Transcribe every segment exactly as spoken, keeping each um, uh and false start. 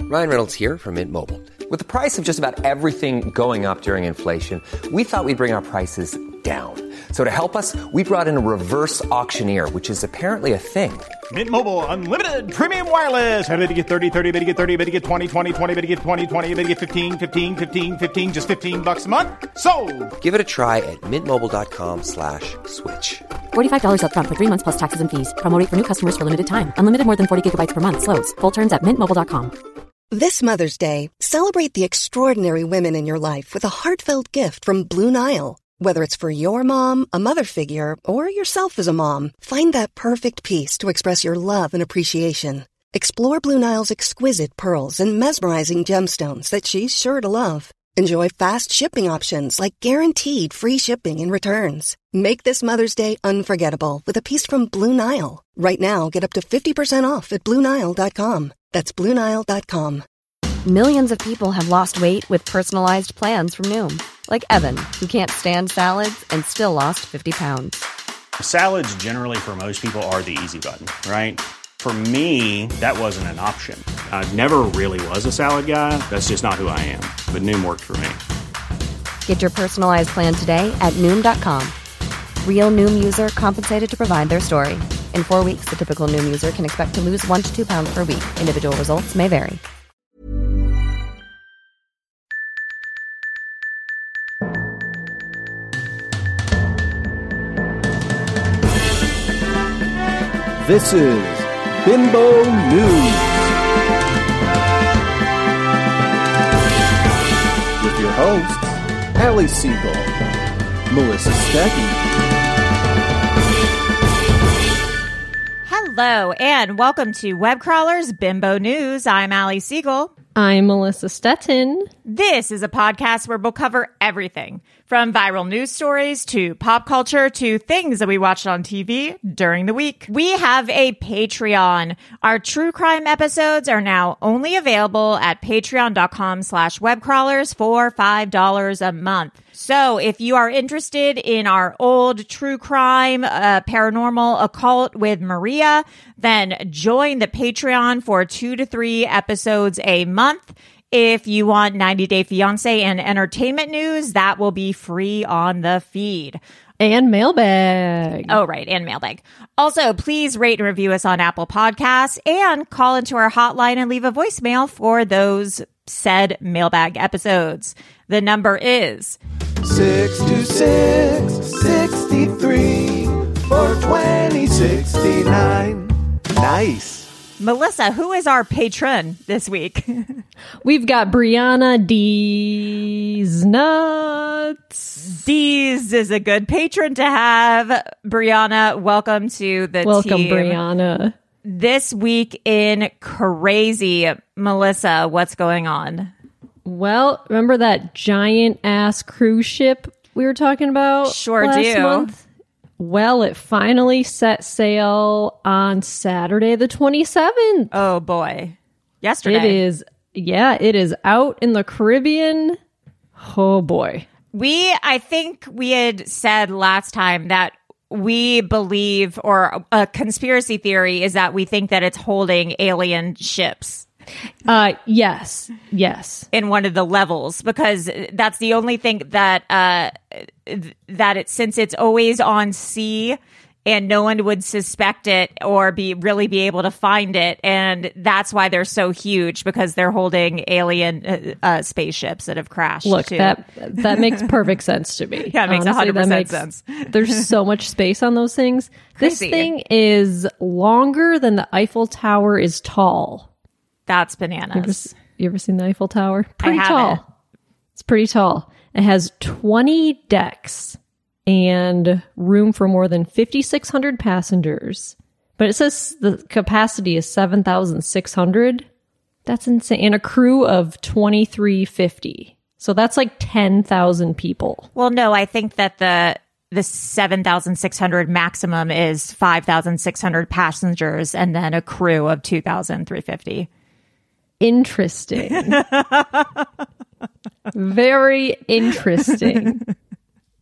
Ryan Reynolds here from Mint Mobile. With the price of just about everything going up during inflation, we thought we'd bring our prices down. So to help us, we brought in a reverse auctioneer, which is apparently a thing. Mint Mobile Unlimited Premium Wireless. How to get thirty, thirty, how to get thirty, how to get twenty, twenty, twenty, how to get twenty, twenty, how to get fifteen, fifteen, fifteen, fifteen, just fifteen bucks a month? Sold! Give it a try at mintmobile.com slash switch. forty-five dollars up front for three months plus taxes and fees. Promo rate for new customers for limited time. Unlimited more than forty gigabytes per month. Slows full terms at mint mobile dot com. This Mother's Day, celebrate the extraordinary women in your life with a heartfelt gift from Blue Nile. Whether it's for your mom, a mother figure, or yourself as a mom, find that perfect piece to express your love and appreciation. Explore Blue Nile's exquisite pearls and mesmerizing gemstones that she's sure to love. Enjoy fast shipping options like guaranteed free shipping and returns. Make this Mother's Day unforgettable with a piece from Blue Nile. Right now, get up to fifty percent off at blue nile dot com. That's blue nile dot com. Millions of people have lost weight with personalized plans from Noom. Like Evan, who can't stand salads and still lost fifty pounds. Salads generally for most people are the easy button, right? For me, that wasn't an option. I never really was a salad guy. That's just not who I am. But Noom worked for me. Get your personalized plan today at Noom dot com. Real Noom user compensated to provide their story. In four weeks, the typical Noom user can expect to lose one to two pounds per week. Individual results may vary. This is Bimbo News with your hosts, Allie Siegel, Melissa Stecky. Hello, and welcome to Webcrawler's Bimbo News. I'm Allie Siegel. I'm Melissa Stettin. This is a podcast where we'll cover everything from viral news stories to pop culture to things that we watched on T V during the week. We have a Patreon. Our true crime episodes are now only available at patreon.com slash webcrawlers for five dollars a month. So if you are interested in our old true crime, uh, paranormal occult with Maria, then join the Patreon for two to three episodes a month. If you want ninety Day Fiancé and entertainment news, that will be free on the feed. And mailbag. Oh, right. And mailbag. Also, please rate and review us on Apple Podcasts and call into our hotline and leave a voicemail for those said mailbag episodes. The number is six two six, six three, four two six nine. Nice. Melissa, who is our patron this week? We've got Brianna D's Nuts. D's is a good patron to have. Brianna, welcome to the welcome, team. Welcome, Brianna. This week in Crazy. Melissa, what's going on? Well, remember that giant ass cruise ship we were talking about sure last do. month? Well, it finally set sail on Saturday the twenty-seventh. Oh, boy. Yesterday. It is, yeah, it is out in the Caribbean. Oh, boy. We, I think we had said last time that we believe, or a conspiracy theory is that we think that it's holding alien ships. Uh, yes, yes. In one of the levels, because that's the only thing that, uh, that it, since it's always on sea and no one would suspect it or be really be able to find it. And that's why they're so huge, because they're holding alien uh, uh, spaceships that have crashed. Look, too. that that makes perfect sense to me. Yeah, it makes Honestly, one hundred percent makes, sense. There's so much space on those things. Crazy. This thing is longer than the Eiffel Tower is tall. That's bananas. You ever, you ever seen the Eiffel Tower? Pretty I tall. haven't. It's pretty tall. It has twenty decks and room for more than fifty-six hundred passengers. But it says the capacity is seven thousand six hundred. That's insane. And a crew of twenty-three fifty. So that's like ten thousand people. Well, no, I think that the the seven thousand six hundred maximum is five thousand six hundred passengers and then a crew of two thousand three hundred fifty. Interesting. Very interesting.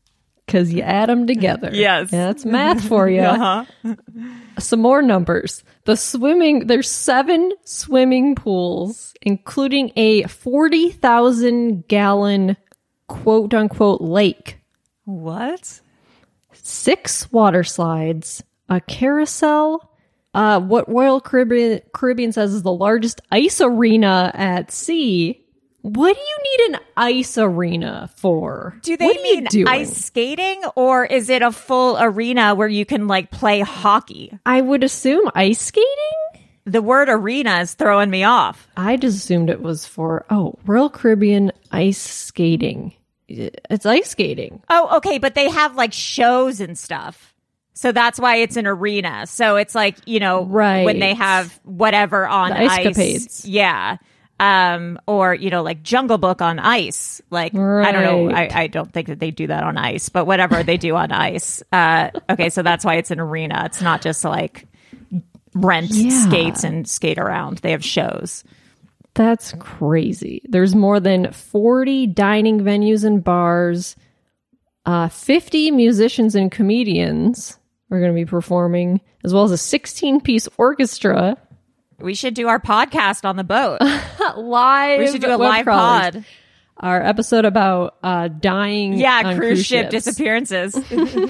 because you add them together. Yes. Yeah, that's math for you. Uh-huh. Some more numbers. The swimming, there's seven swimming pools, including a forty thousand gallon quote unquote lake. What? Six water slides, a carousel, uh, what Royal Caribbean, Caribbean says is the largest ice arena at sea. What do you need an ice arena for? Do they what are mean you doing? ice skating, or is it a full arena where you can like play hockey? I would assume ice skating? The word arena is throwing me off. I just assumed it was for, oh, Royal Caribbean ice skating. It's ice skating. Oh, okay, but they have like shows and stuff. So that's why it's an arena. So it's like, you know, right. when they have whatever on the ice. ice-capades. Yeah. Um, or, you know, like Jungle Book on ice. Like, right. I don't know. I, I don't think that they do that on ice, but whatever they do on ice. Uh, okay, so that's why it's an arena. It's not just like rent yeah. skates and skate around. They have shows. That's crazy. There's more than forty dining venues and bars. Uh, fifty musicians and comedians are going to be performing, as well as a sixteen-piece orchestra. We should do our podcast on the boat. Live. We should do a web live crawlers. pod. Our episode about uh, dying Yeah, on cruise, cruise ship ships. disappearances.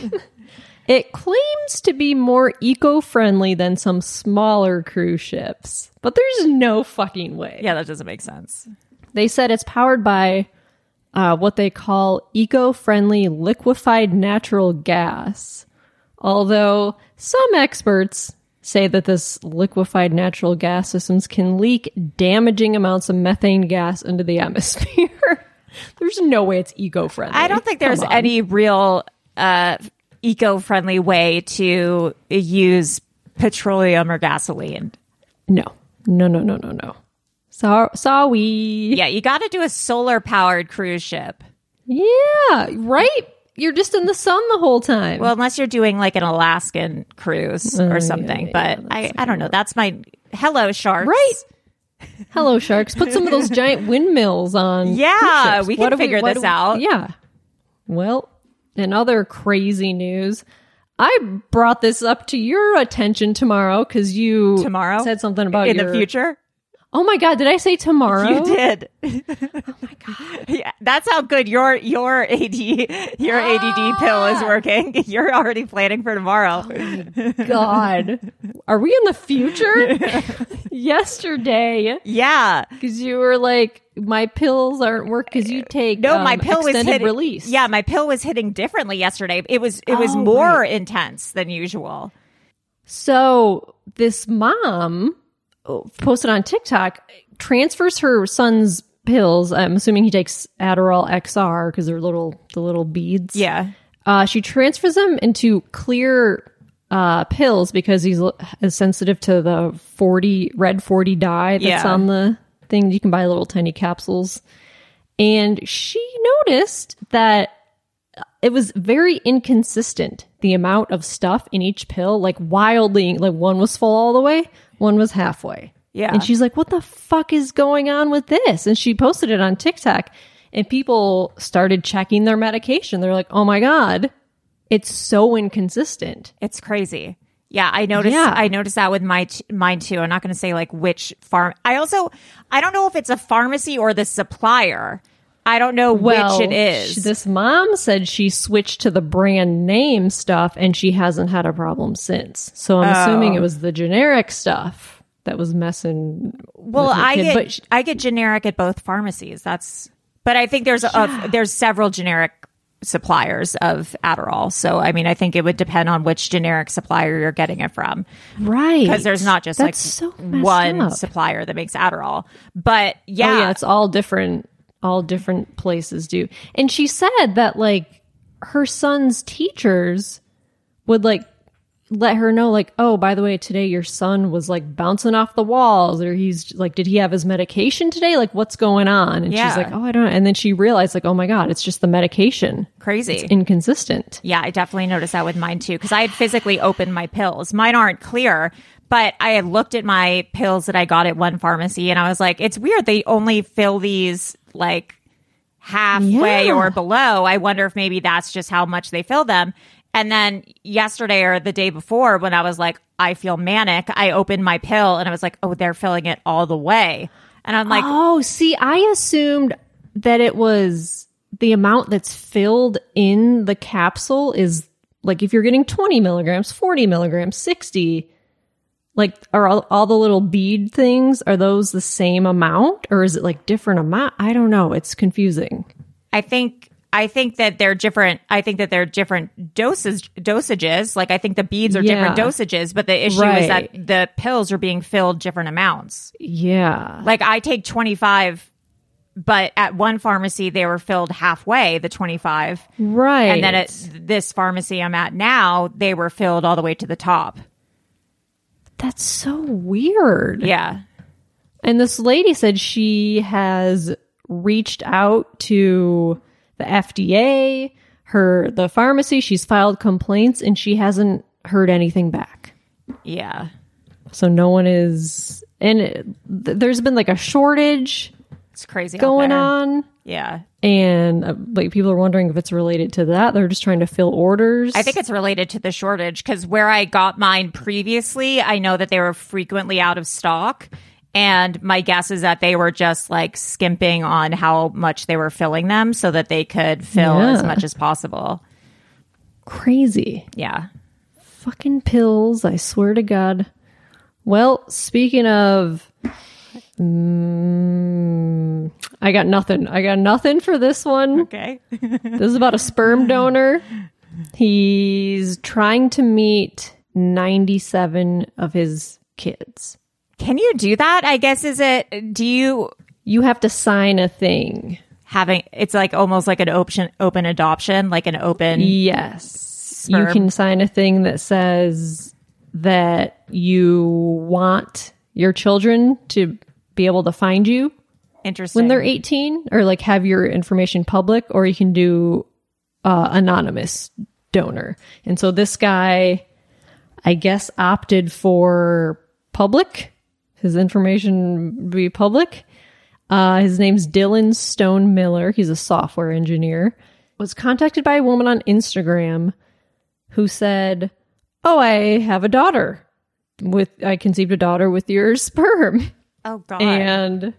It claims to be more eco-friendly than some smaller cruise ships, but there's no fucking way. Yeah, that doesn't make sense. They said it's powered by uh, what they call eco-friendly liquefied natural gas, although some experts say that this liquefied natural gas systems can leak damaging amounts of methane gas into the atmosphere. There's no way it's eco-friendly. I don't think there's any real uh, eco-friendly way to use petroleum or gasoline. No. No, no, no, no, no. So, sorry. Yeah, you got to do a solar-powered cruise ship. Yeah, right? You're just in the sun the whole time. Well, unless you're doing like an Alaskan cruise or Uh, something. yeah, yeah, but that's I, I don't know. That's my... Hello, sharks. Right. Hello, sharks. Put some of those giant windmills on. Yeah, cruise ships. we can What do figure what this do we- out. Yeah. Well, in other crazy news, I brought this up to your attention tomorrow because you Tomorrow? said something about In your... the future? Oh my God, did I say tomorrow? You did. Oh my God. Yeah, that's how good your your A D your A D D pill is working. You're already planning for tomorrow. God. Are we in the future? Yesterday. Yeah. Because you were like, my pills aren't work because you take No, um, my pill was extended hitting release. Yeah, my pill was hitting differently yesterday. It was it was Oh, more right. intense than usual. So this mom posted on TikTok, transfers her son's pills. I'm assuming he takes Adderall X R because they're little, the little beads. Yeah. Uh, she transfers them into clear uh, pills because he's l- is sensitive to the forty red forty dye that's Yeah. on the thing. You can buy little tiny capsules. And she noticed that it was very inconsistent, the amount of stuff in each pill, like wildly, like one was full all the way, one was halfway. Yeah. And she's like, what the fuck is going on with this? And she posted it on TikTok and people started checking their medication. They're like, oh my God, it's so inconsistent. It's crazy. Yeah, I noticed. Yeah. I noticed that with my t- mine too. I'm not going to say like which farm. I also I don't know if it's a pharmacy or the supplier. I don't know Well, which it is. sh- this mom said she switched to the brand name stuff and she hasn't had a problem since. So I'm assuming Oh. it was the generic stuff that was messing. well, with her I kid. get But sh- I get generic at both pharmacies. That's but I think there's a, there's several generic suppliers of Adderall. So I mean, I think it would depend on which generic supplier you're getting it from. right, Because there's not just That's so like messed one up. supplier that makes Adderall. But yeah, Oh yeah, it's all different. All different places do. And she said that like her son's teachers would like let her know like, oh, by the way, today your son was like bouncing off the walls, or he's like, did he have his medication today? Like, what's going on? And Yeah. she's like, oh, I don't know. And then she realized like, oh my God, it's just the medication. crazy. It's inconsistent. Yeah, I definitely noticed that with mine too, because I had physically opened my pills. Mine aren't clear, but I had looked at my pills that I got at one pharmacy and I was like, it's weird. They only fill these like halfway Yeah. or below. I wonder if maybe that's just how much they fill them. And then yesterday or the day before, when I was like, I feel manic, I opened my pill and I was like, oh, they're filling it all the way. And I'm like, oh, see, I assumed that it was the amount that's filled in the capsule is like if you're getting twenty milligrams, forty milligrams, sixty, like are all, all the little bead things, are those the same amount or is it like different amount? I don't know. It's confusing. I think I think that they're different. I think that they're different doses dosages. Like I think the beads are Yeah. different dosages, but the issue is that Right. the pills are being filled different amounts. Yeah. Like I take twenty-five, but at one pharmacy they were filled halfway, the twenty-five. Right. And then at this pharmacy I'm at now, they were filled all the way to the top. That's so weird. Yeah. And this lady said she has reached out to the F D A, her the pharmacy, she's filed complaints and she hasn't heard anything back. Yeah. So no one is and it, th- there's been like a shortage It's crazy out going there. on Yeah. and uh, like people are wondering if it's related to that. They're just trying to fill orders. I think it's related to the shortage because where I got mine previously, I know that they were frequently out of stock. And my guess is that they were just like skimping on how much they were filling them so that they could fill Yeah. as much as possible. crazy. Yeah. Fucking pills, I swear to God. Well, speaking of mm, I got nothing. I got nothing for this one. Okay. This is about a sperm donor. He's trying to meet ninety-seven of his kids. Can you do that? I guess is it do you You have to sign a thing. having it's like almost like an open open adoption, like an open Yes. You Sperm. can sign a thing that says that you want your children to be able to find you interesting when they're eighteen or like have your information public, or you can do uh, anonymous donor. And so this guy, I guess, opted for public, his information be public. Uh, his name's Dylan Stone Miller. He's a software engineer. Was contacted by a woman on Instagram who said, "Oh, I have a daughter with, I conceived a daughter with your sperm." Oh god. And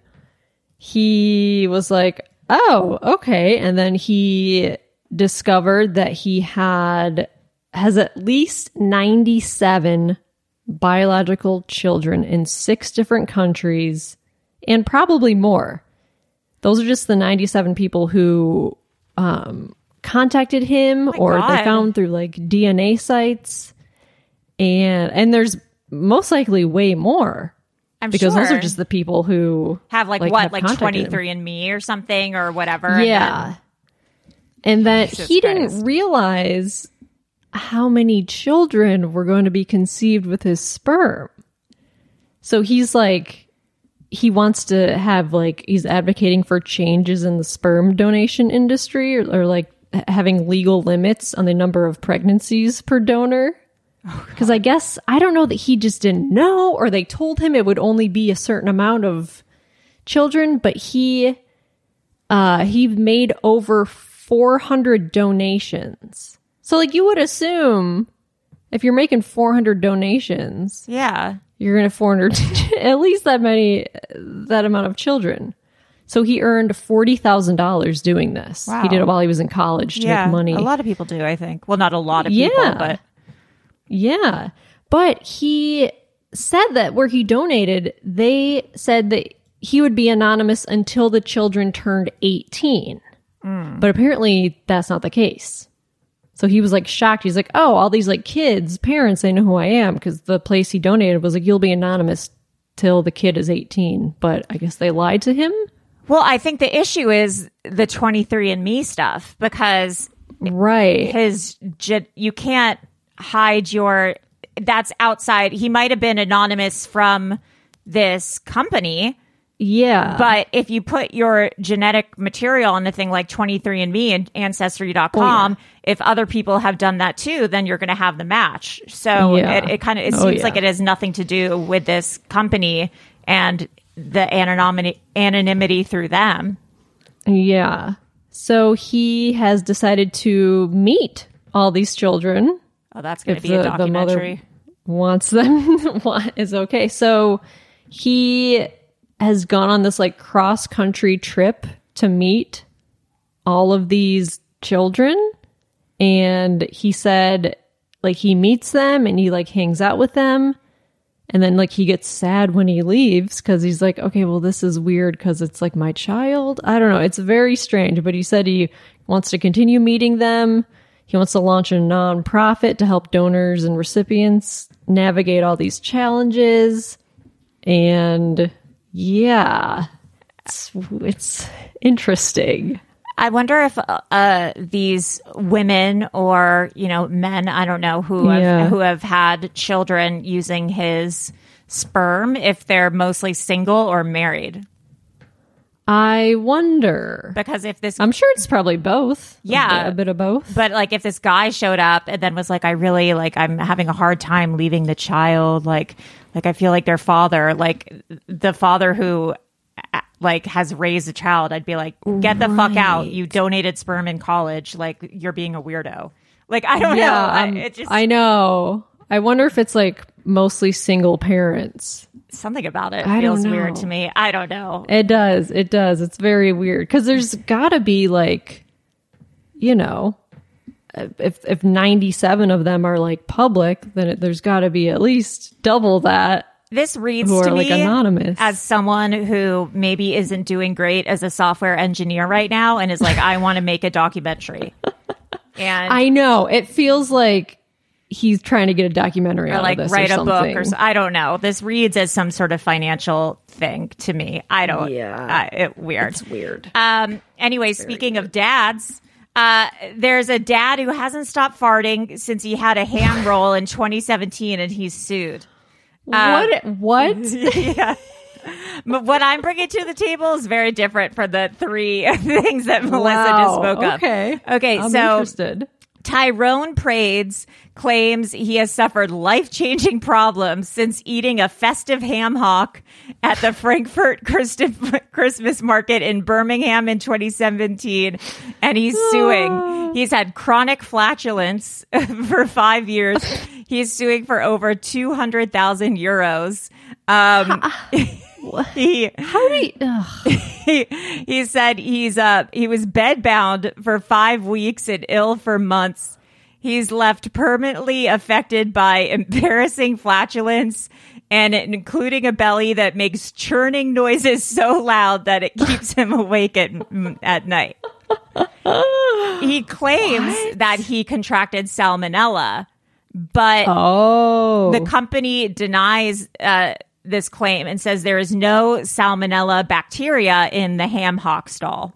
he was like, oh, okay. And then he discovered that he had, has at least ninety-seven biological children in six different countries and probably more. Those are just the ninety-seven people who um, contacted him or God. they found through like D N A sites. And, and there's most likely way more. I'm Because those sure. are just the people who have like, what, have like contacted him. twenty-three and me or something or whatever. and Yeah. then- And that Jesus he Christ. didn't realize how many children were going to be conceived with his sperm. So he's like, he wants to have like, he's advocating for changes in the sperm donation industry or, or like h- having legal limits on the number of pregnancies per donor. Because I guess, I don't know that he just didn't know or they told him it would only be a certain amount of children, but he, uh, he made over four hundred donations. So like you would assume if you're making four hundred donations, Yeah. you're going to have four hundred, at least that many, that amount of children. So he earned forty thousand dollars doing this. Wow. He did it while he was in college to Yeah. make money. A lot of people do, I think. Well, not a lot of people, Yeah. but Yeah. But he said that where he donated, they said that he would be anonymous until the children turned eighteen. But apparently that's not the case. So he was like shocked. He's like, oh, all these like kids, parents, they know who I am. Because the place he donated was like, you'll be anonymous till the kid is eighteen. But I guess they lied to him. well, I think the issue is the twenty-three and me stuff because Right. his ge- you can't hide your that's outside. He might have been anonymous from this company, Yeah. but if you put your genetic material on a thing like twenty-three and me and ancestry dot com, Oh, if other people have done that too, then you're going to have the match. So Yeah. it, it kind of it Oh, seems yeah. like it has nothing to do with this company and the anonymity anonymity through them. Yeah. So he has decided to meet all these children. Oh, that's going to if be the, a documentary. The mother wants them is okay. So he has gone on this like cross country trip to meet all of these children, and he said like he meets them and he like hangs out with them, and then like he gets sad when he leaves because he's like, okay, well this is weird because it's like my child. I don't know, it's very strange, but he said he wants to continue meeting them. He wants to launch a nonprofit to help donors and recipients navigate all these challenges. And yeah, it's, it's interesting. I wonder if uh, these women or, you know, men, I don't know, who have, Yeah. who have had children using his sperm, if they're mostly single or married. I wonder. Because if this... I'm sure it's probably both. Yeah. A bit, a bit of both. But like if this guy showed up and then was like, I really like, I'm having a hard time leaving the child. Like, like I feel like their father, like the father who like has raised a child, I'd be like, get the fuck out. You donated sperm in college. Like you're being a weirdo. Like, I don't yeah, know. I, um, it just, I know. I wonder if it's like mostly single parents. something about it I feels don't weird know. to me. I don't know. It does. It does. It's very weird because there's got to be like, you know, if if ninety-seven of them are like public, then it, there's got to be at least double that. This reads who to are, like, me anonymous. as someone who maybe isn't doing great as a software engineer right now and is like, I want to make a documentary. And I know. It feels like he's trying to get a documentary or out like of this write or a something. book or so, I don't know. This reads as some sort of financial thing to me. I don't. Yeah. Uh, it, weird. It's weird. Um. Anyway, speaking of dads, uh, there's a dad who hasn't stopped farting since he had a hand roll in twenty seventeen, and he's sued. What? Um, what? Yeah. But what I'm bringing to the table is very different from the three things that Melissa just Wow. spoke of. Okay. Okay. I'm so interested. Tyrone Prades claims he has suffered life-changing problems since eating a festive ham hock at the Frankfurt Christmas market in Birmingham in twenty seventeen, and he's suing. He's had chronic flatulence for five years. He's suing for over two hundred thousand euros. Um, he, How do you, ugh. he, he said he's uh he was bedbound for five weeks and ill for months. He's left permanently affected by embarrassing flatulence, and including a belly that makes churning noises so loud that it keeps him awake at at night. He claims What? that he contracted salmonella, but Oh. the company denies uh, this claim and says there is no salmonella bacteria in the ham hock stall.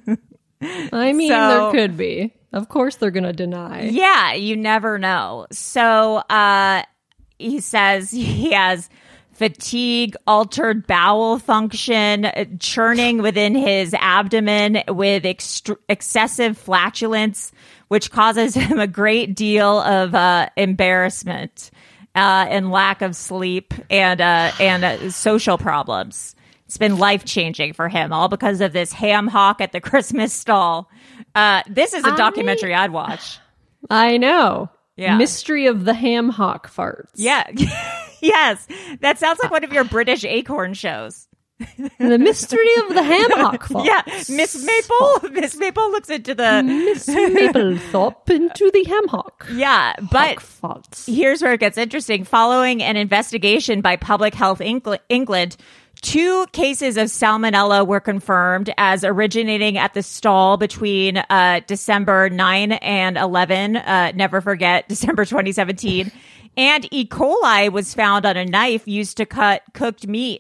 I mean, So- there could be. Of course, they're going to deny. Yeah, you never know. So uh, he says he has fatigue, altered bowel function, uh, churning within his abdomen with ext- excessive flatulence, which causes him a great deal of uh, embarrassment uh, and lack of sleep and uh, and uh, social problems. It's been life-changing for him, all because of this ham hock at the Christmas stall. Uh, this is a documentary I'd watch. I know. Yeah. Mystery of the ham hock farts. Yeah. Yes. That sounds like one of your British Acorn shows. The mystery of the ham hock farts. Yeah. Miss Maple. Miss Maple looks into the... Miss Maplethorpe into the ham hock. Yeah. But Hock farts. here's where it gets interesting. Following an investigation by Public Health Engl- England, two cases of salmonella were confirmed as originating at the stall between uh, December ninth and eleventh. Uh, never forget, December twenty seventeen. And E. coli was found on a knife used to cut cooked meat.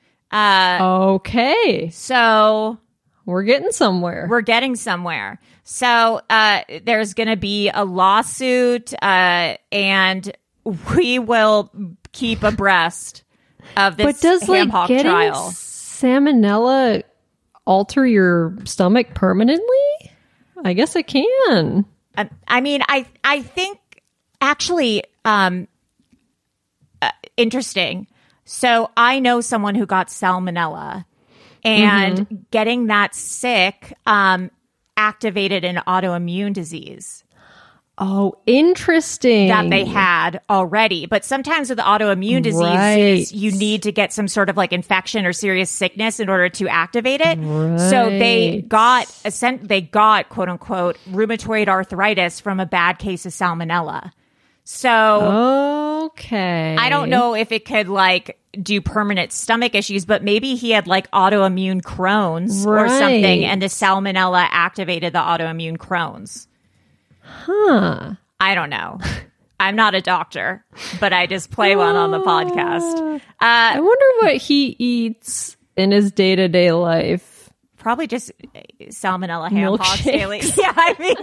Okay. So We're getting somewhere. we're getting somewhere. So uh, there's going to be a lawsuit, uh, and we will keep abreast of this but does ham like hock getting trial. salmonella alter your stomach permanently? I guess it can. I, I mean, I I think actually um, uh, interesting. So I know someone who got salmonella, and Mm-hmm. getting that sick, um, activated an autoimmune disease. Oh, interesting. That they had already. But sometimes with autoimmune diseases, Right. you need to get some sort of like infection or serious sickness in order to activate it. Right. So they got, they got, quote unquote, rheumatoid arthritis from a bad case of salmonella. So Okay. I don't know if it could like do permanent stomach issues, but maybe he had like autoimmune Crohn's or Right. something, and the salmonella activated the autoimmune Crohn's. Huh. I don't know. I'm not a doctor, but I just play one on the podcast. I Uh, wonder what he eats in his day-to-day life. probably just salmonella ham hocks Milkshakes. daily. Yeah, I mean,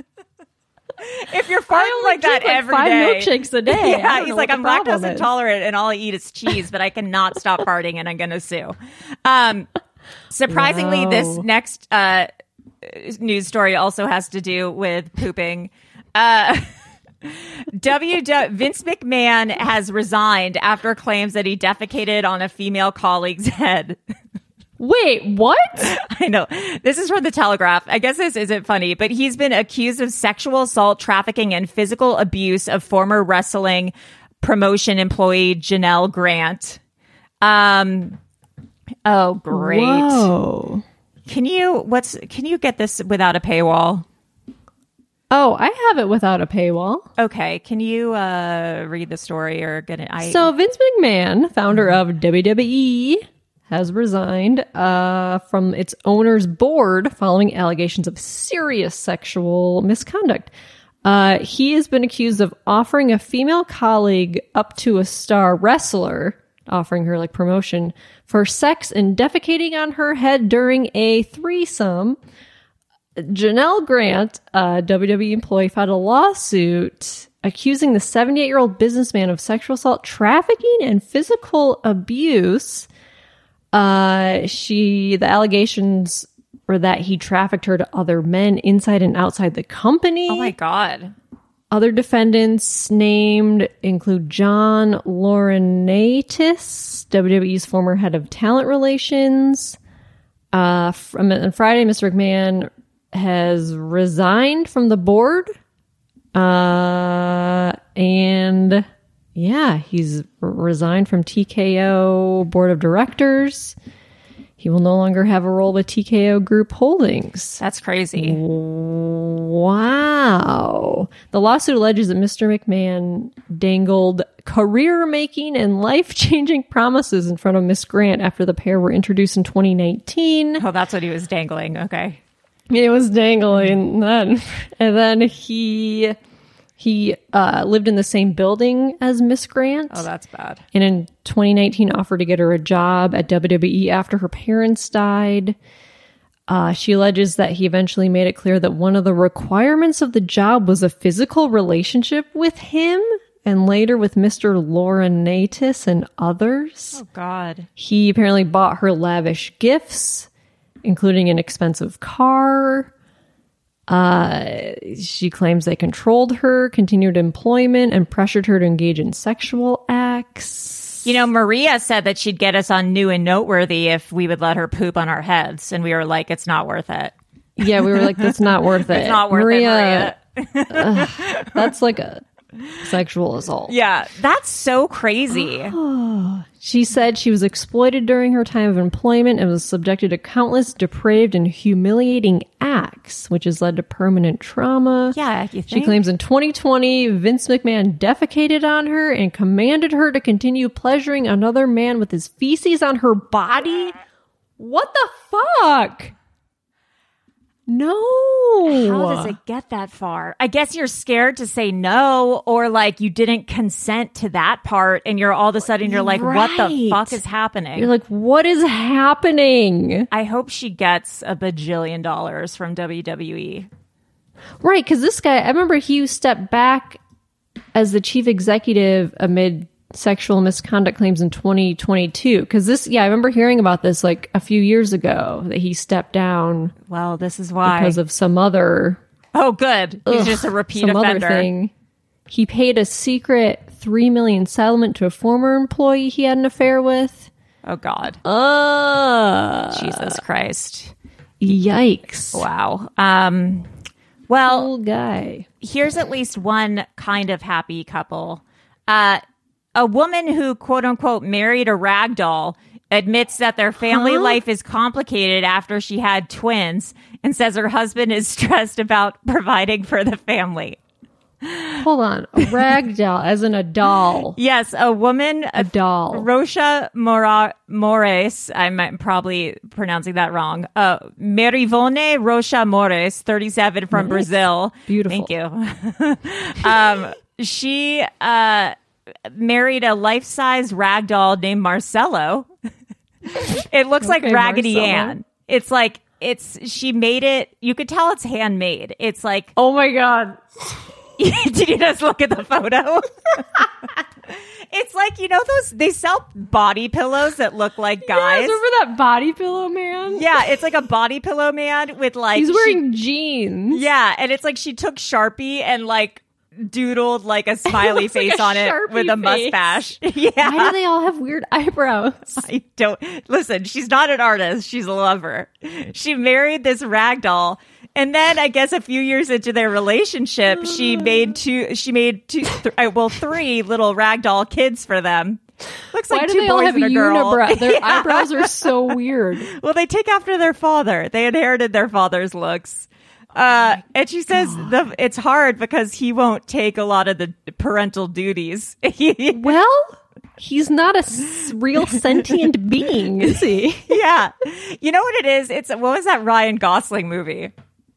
if you're farting only like that drink, like, every five day, milkshakes a day. I Yeah, don't he's know like, what I'm the problem lactose is." intolerant, and all I eat is cheese, but I cannot stop farting, and I'm going to sue. Um, surprisingly, Wow. this next uh, news story also has to do with pooping. Uh, W. W. Vince McMahon has resigned after claims that he defecated on a female colleague's head. Wait, what? I know. This is from the Telegraph. I guess this isn't funny, but he's been accused of sexual assault, trafficking, and physical abuse of former wrestling promotion employee Janelle Grant. Um. Oh, great. Whoa. Can you what's can you get this without a paywall? Oh, I have it without a paywall. Okay. Can you uh read the story or get it? I So Vince McMahon, founder of W W E, has resigned uh, from its owner's board following allegations of serious sexual misconduct. Uh, he has been accused of offering a female colleague up to a star wrestler, offering her like promotion for sex and defecating on her head during a threesome. Janelle Grant, a W W E employee, filed a lawsuit accusing the seventy-eight-year-old businessman of sexual assault, trafficking, and physical abuse. Uh, she, the allegations were that he trafficked her to other men inside and outside the company. Oh my God. Other defendants named include John Laurinaitis, W W E's former head of talent relations. Uh, from, on Friday, Mister McMahon has resigned from the board. Uh, and yeah, he's resigned from T K O board of directors. He will no longer have a role with T K O Group Holdings. That's crazy. Wow. The lawsuit alleges that Mister McMahon dangled career-making and life-changing promises in front of Miss Grant after the pair were introduced in twenty nineteen. Oh, that's what he was dangling. Okay. It was dangling then. And then he he uh, lived in the same building as Miss Grant. Oh, that's bad. And in twenty nineteen offered to get her a job at W W E after her parents died. Uh, she alleges that he eventually made it clear that one of the requirements of the job was a physical relationship with him and later with Mister Laurinaitis and others. Oh, God. He apparently bought her lavish gifts, including an expensive car. Uh, she claims they controlled her, continued employment, and pressured her to engage in sexual acts. You know, Maria said that she'd get us on New and Noteworthy if we would let her poop on our heads. And we were like, it's not worth it. Yeah, we were like, that's not worth it. It's not worth Maria, it, Maria. ugh, that's like a sexual assault. Yeah, that's so crazy. She said she was exploited during her time of employment and was subjected to countless depraved and humiliating acts, which has led to permanent trauma. Yeah, you think? She claims in twenty twenty, Vince McMahon defecated on her and commanded her to continue pleasuring another man with his feces on her body. What the fuck? No. How does it get that far? I guess you're scared to say no, or like you didn't consent to that part, and you're all of a sudden you're like, what the Right. fuck is happening? You're like, what is happening? I hope she gets a bajillion dollars from W W E. Right, because this guy, I remember he stepped back as the chief executive amid sexual misconduct claims in twenty twenty-two. Because this, yeah, I remember hearing about this like a few years ago that he stepped down Well, this is why. because of some other oh, good. He's ugh, just a repeat some offender. other thing. He paid a secret three million settlement to a former employee he had an affair with. Oh, God. Uh, Jesus Christ. Yikes. Wow. Um, well, Cool guy. here's at least one kind of happy couple. Uh, a woman who, quote unquote, married a rag doll admits that their family Huh? life is complicated after she had twins and says her husband is stressed about providing for the family. Hold on. A rag doll, as in a doll. Yes, a woman, A doll. Rocha Mora- Mores, I'm probably pronouncing that wrong. Uh, Merivone Rocha Mores, thirty-seven, from Brazil. Beautiful. Thank you. um, she uh, married a life-size rag doll named Marcelo. It looks like Okay, Raggedy Marcelo. Ann. It's like, it's, she made it, you could tell it's handmade. It's like, Oh my God. did you just look at the photo? It's like, you know, those, they sell body pillows that look like guys. Yes, remember that body pillow man? Yeah, it's like a body pillow man with like, He's she- wearing jeans. yeah, and it's like she took Sharpie and like doodled like a smiley looks like face a on it Sharpie with a face. mustache. Yeah. Why do they all have weird eyebrows? I don't listen. She's not an artist. She's a lover. She married this rag doll, and then I guess a few years into their relationship, she made two. She made two. Th- uh, well, three little rag doll kids for them. Looks like Why do two they all boys have and a girl. unibrow? Their Yeah. eyebrows are so weird. Well, they take after their father. They inherited their father's looks. Uh, and she says the, it's hard because he won't take a lot of the parental duties. Well, he's not a s- real sentient being, is he? Yeah. You know what it is? It's what was that Ryan Gosling movie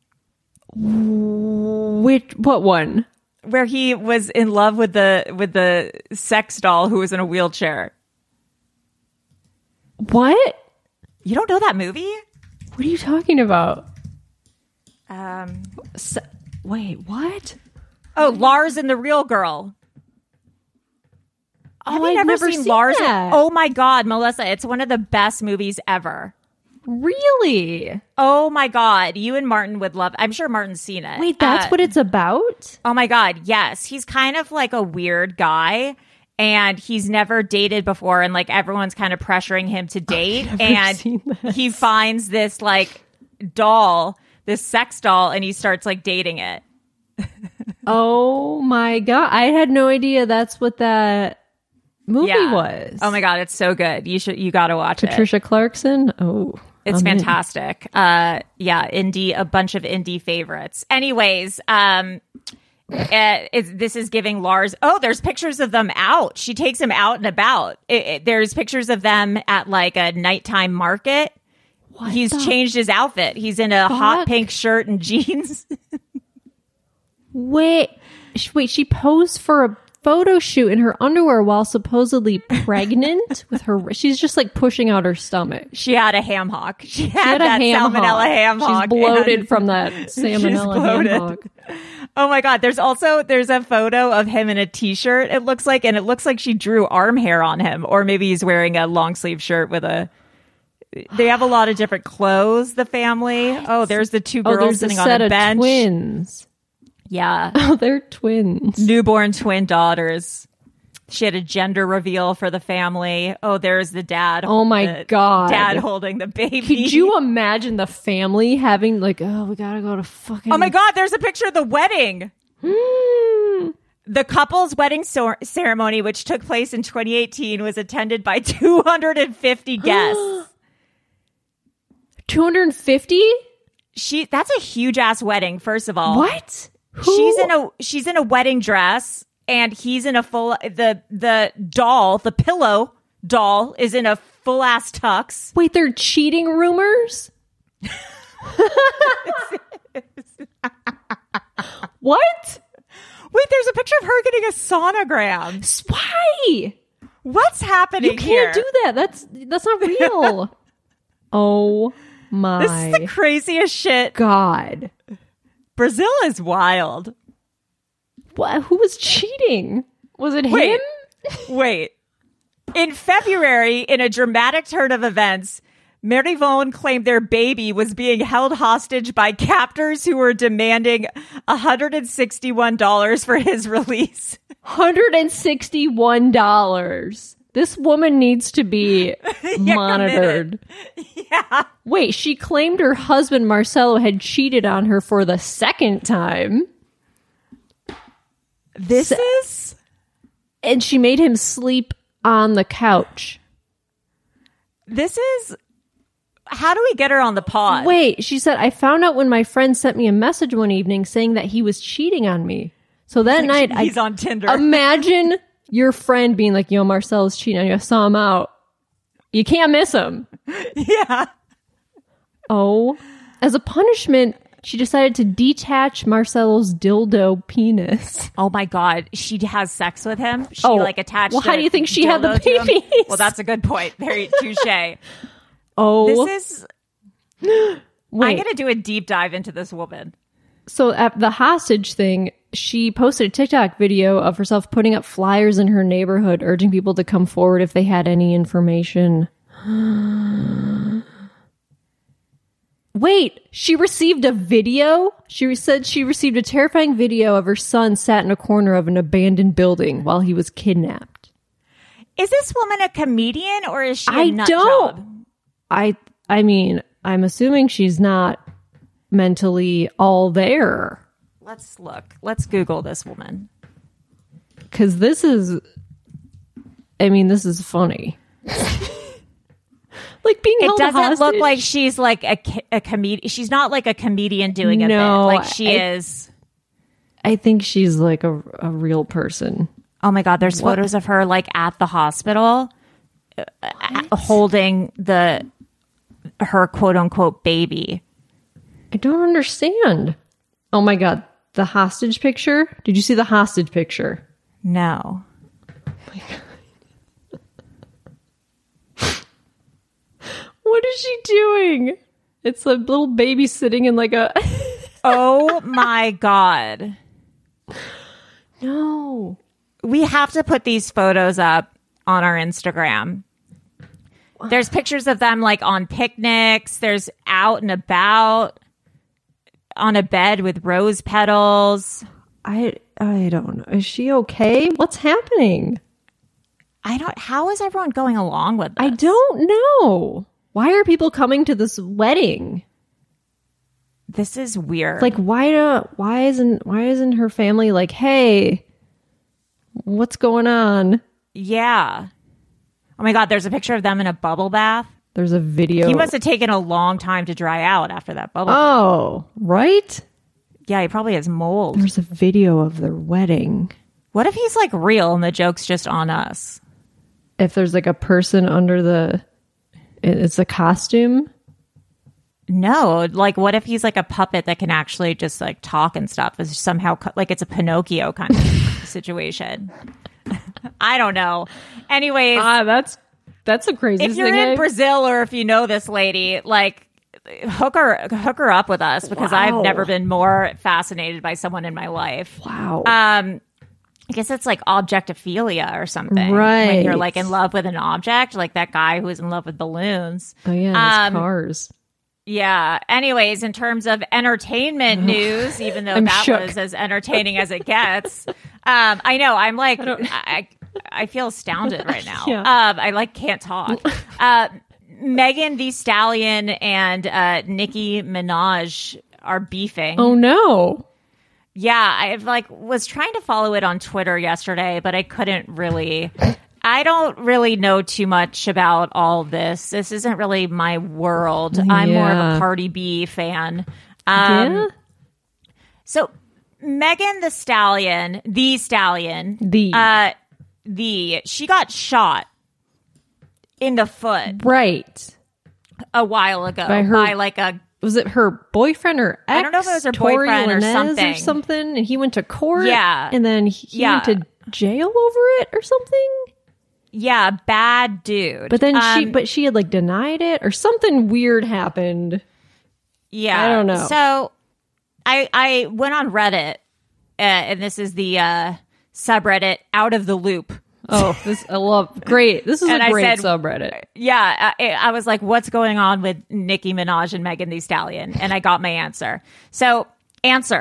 Which, what one? where he was in love with the with the sex doll who was in a wheelchair? What? You don't know that movie? What are you talking about? Um, S- Wait, what? oh, Lars and the Real Girl. Have Oh, you I've never, never seen, seen Lars? that. Oh my God, Melissa! It's one of the best movies ever. Really? Oh my God, you and Martin would love. I'm sure Martin's seen it. Wait, that's Uh, what it's about? Oh my God, yes. He's kind of like a weird guy, and he's never dated before, and like everyone's kind of pressuring him to date, and seen this. he finds this like doll, this sex doll, and he starts like dating it. Oh my God. I had no idea that's what that movie Yeah. was. Oh my God, it's so good. You should, you got to watch it. Patricia Clarkson? Oh. It's I'm in. fantastic. Uh, yeah, indie, a bunch of indie favorites. Anyways, um, uh, it's, this is giving Lars. Oh, there's pictures of them out. She takes him out and about. It, it- there's pictures of them at like a nighttime market. What He's the changed his outfit. He's in a hot fuck? pink shirt and jeans. Wait, sh- wait, she posed for a photo shoot in her underwear while supposedly pregnant with her. She's just like pushing out her stomach. She had a ham hock. She had, She had that a ham salmonella hock. ham hock. She's bloated and- from that salmonella ham bloated. hock. Oh my God. There's also, there's a photo of him in a t-shirt. It looks like, and it looks like she drew arm hair on him, or maybe he's wearing a long sleeve shirt with a, they have a lot of different clothes, the family. Oh, there's the two Oh, girls there's a sitting set on a of bench. twins. Yeah. Oh, they're twins. Newborn twin daughters. She had a gender reveal for the family. Oh, there's the dad. Oh my the God. Dad holding the baby. Could you imagine the family having like, oh, we gotta go to fucking. Oh my God, there's a picture of the wedding. Mm. The couple's wedding so- ceremony, which took place in twenty eighteen, was attended by two hundred fifty guests. two hundred fifty? She that's a huge ass wedding, first of all. What? She's in a she's in a wedding dress, and he's in a full the the doll, the pillow doll is in a full ass tux. Wait, they're cheating rumors? What? Wait, there's a picture of her getting a sonogram. S- Why? What's happening You here? can't do that. That's that's not real. Oh my This is the craziest shit. God. Brazil is wild. What? Who was cheating? Was it Wait. him? Wait. In February, in a dramatic turn of events, Merivone claimed their baby was being held hostage by captors who were demanding one hundred sixty-one dollars for his release. one hundred sixty-one dollars. This woman needs to be Yeah, monitored. Yeah. Wait, she claimed her husband Marcelo had cheated on her for the second time. This So- is... And she made him sleep on the couch. This is... How do we get her on the pod? Wait, she said, I found out when my friend sent me a message one evening saying that he was cheating on me. So that night, He's I on Tinder. Imagine your friend being like, yo, Marcelo's cheating on you. I saw him out. You can't miss him. Yeah. Oh. As a punishment, she decided to detach Marcelo's dildo penis. Oh my God. She has sex with him? She Oh, like attached well, how a do you think she had the dildo to him? babies? Well, that's a good point. Very touche. Oh. This is... Wait. I'm going to do a deep dive into this woman. So at the hostage thing, she posted a TikTok video of herself putting up flyers in her neighborhood, urging people to come forward if they had any information. Wait, she received a video? She said she received a terrifying video of her son sat in a corner of an abandoned building while he was kidnapped. Is this woman a comedian or is she a I nut don't. job? I I mean, I'm assuming she's not mentally all there. Let's look. Let's Google this woman. Because this is, I mean, this is funny. Like being It held doesn't hostage. look like she's like a, co- a comedian. She's not like a comedian doing a No, bit. Like she I- is. I think she's like a, a real person. Oh my God. There's What? photos of her like at the hospital uh, uh, holding the her quote unquote baby. I don't understand. Oh my God. The hostage picture? Did you see the hostage picture? No. What is she doing? It's a little baby sitting in like a... Oh my God. No. We have to put these photos up on our Instagram. There's pictures of them like on picnics. There's out and about on a bed with rose petals. I I don't know. Is she okay? What's happening? I don't. How is everyone going along with this? I don't know. Why are people coming to this wedding? This is weird. Like, why do why isn't why isn't her family like, hey, what's going on? Yeah. Oh my God. There's a picture of them in a bubble bath. There's a video. He must have taken a long time to dry out after that bubble bath. Oh, right? Yeah, he probably has mold. There's a video of their wedding. What if he's like real and the joke's just on us? If there's like a person under the, it's a costume. No, like what if he's like a puppet that can actually just like talk and stuff? It's somehow co- like it's a Pinocchio kind of situation. I don't know. Anyways, Ah, that's that's the craziest if you're thing. in I- Brazil or if you know this lady, like hook her hook her up with us because Wow. I've never been more fascinated by someone in my life. Wow. Um, I guess it's like objectophilia or something. Right. When you're like in love with an object, like that guy who was in love with balloons. oh yeah, um, it's cars. Yeah. Anyways, in terms of entertainment news, even though I'm that shook. was as entertaining as it gets, um, I know I'm like I, I I feel astounded right now. Yeah. Um, I like can't talk. Uh, Megan Thee Stallion and uh, Nicki Minaj are beefing. Oh no. Yeah, I like was trying to follow it on Twitter yesterday, but I couldn't really. I don't really know too much about all this. This isn't really my world. I'm more of Yeah. a Cardi B fan. Um, yeah. So Megan the Stallion, the Stallion, The. uh, the she got shot in the foot Right. a while ago By her- by like a Was it her boyfriend or ex? I don't know if it was her Tory boyfriend or Lanez something. or something, and he went to court. Yeah. and then he Yeah. went to jail over it or something. yeah bad dude. But then she, Um, but she had like denied it or something weird happened. Yeah. I don't know. So I I went on Reddit, uh, and this is the uh, subreddit Out of the Loop. Oh, this I love. Great, this is And a I great said- subreddit. Yeah, I, I was like, what's going on with Nicki Minaj and Megan Thee Stallion? And I got my answer. So, answer.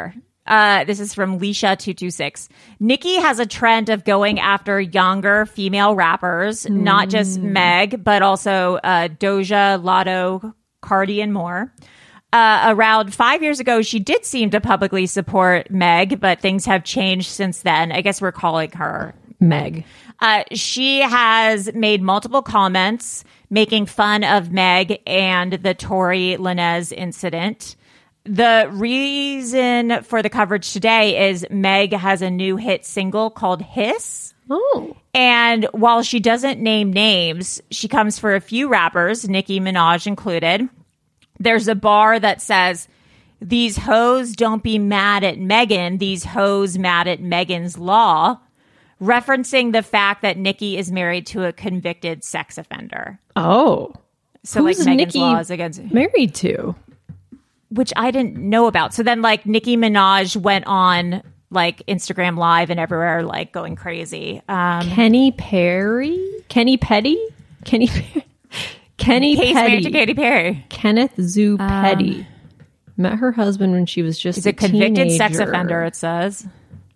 Uh, this is from Leisha two two six. Nicki has a trend of going after younger female rappers, mm. not just Meg, but also uh, Doja, Lotto, Cardi, and more. Uh, around five years ago, she did seem to publicly support Meg, but things have changed since then. I guess we're calling her Meg. Uh, she has made multiple comments making fun of Meg and the Tory Lanez incident. The reason for the coverage today is Meg has a new hit single called Hiss. Oh. And while she doesn't name names, she comes for a few rappers, Nicki Minaj included. There's a bar that says, "These hoes don't be mad at Megan. These hoes mad at Megan's law," referencing the fact that Nicki is married to a convicted sex offender. Oh. So Who's like Megan's Nicki law is against... married to? Which I didn't know about. So then like Nicki Minaj went on like Instagram Live and everywhere like going crazy. Um, Kenny Perry? Kenny Petty? Kenny Perry? Kenny Case Petty. married to Katy Perry. Kenneth Zoo Um, Petty. Met her husband when she was just He's a a convicted teenager. sex offender, it says.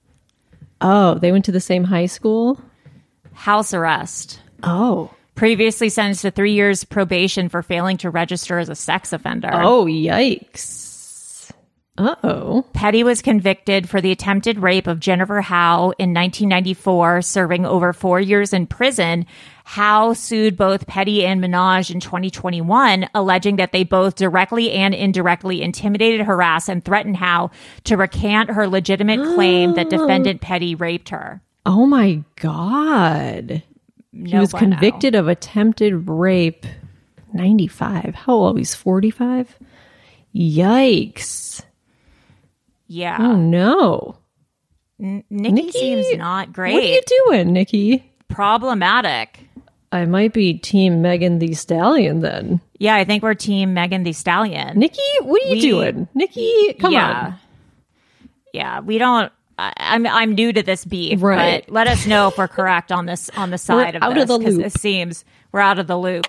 Oh, they went to the same high school? House arrest. Oh. Previously sentenced to three years probation for failing to register as a sex offender. Oh, yikes. Uh-oh. Petty was convicted for the attempted rape of Jennifer Howe in nineteen ninety-four, serving over four years in prison. Howe sued both Petty and Minaj in twenty twenty-one, alleging that they both directly and indirectly intimidated, harassed, and threatened Howe to recant her legitimate claim that defendant Petty raped her. Oh, my God. He No was bueno. convicted of attempted rape. ninety-five. How old? He's forty-five? Yikes. Yeah. Oh, no. N- Nicki, Nicki, seems not great. What are you doing, Nicki? Problematic. I might be team Megan Thee Stallion then. Yeah, I think we're team Megan Thee Stallion. Nicki, what are you We- doing? Nicki, come yeah. on. Yeah, we don't. I, I'm I'm new to this beef, Right. but let us know if we're correct on this on the side We're of out this of the 'cause loop. it seems we're out of the loop.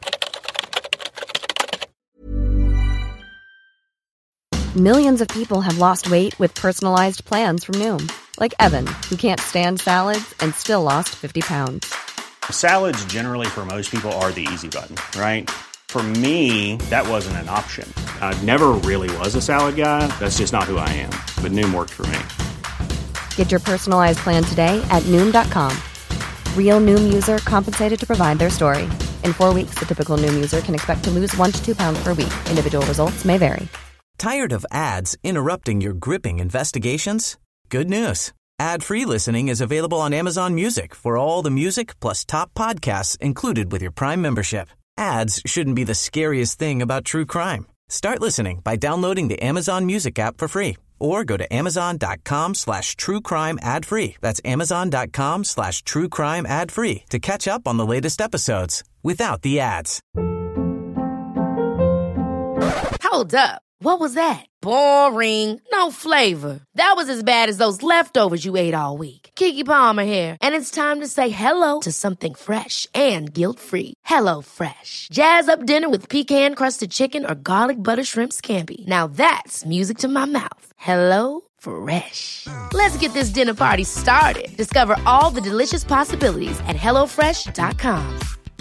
Millions of people have lost weight with personalized plans from Noom. Like Evan, who can't stand salads and still lost fifty pounds. Salads generally for most people are the easy button, right? For me, that wasn't an option. I never really was a salad guy. That's just not who I am. But Noom worked for me. Get your personalized plan today at Noom dot com. Real Noom user compensated to provide their story. In four weeks, the typical Noom user can expect to lose one to two pounds per week. Individual results may vary. Tired of ads interrupting your gripping investigations? Good news. Ad-free listening is available on Amazon Music for all the music plus top podcasts included with your Prime membership. Ads shouldn't be the scariest thing about true crime. Start listening by downloading the Amazon Music app for free or go to amazon.com slash true crime ad free. That's amazon.com slash true crime ad free to catch up on the latest episodes without the ads. Hold up. What was that? Boring. No flavor. That was as bad as those leftovers you ate all week. Keke Palmer here, and it's time to say hello to something fresh and guilt-free. Hello Fresh. Jazz up dinner with pecan-crusted chicken or garlic butter shrimp scampi. Now that's music to my mouth. Hello Fresh. Let's get this dinner party started. Discover all the delicious possibilities at hello fresh dot com.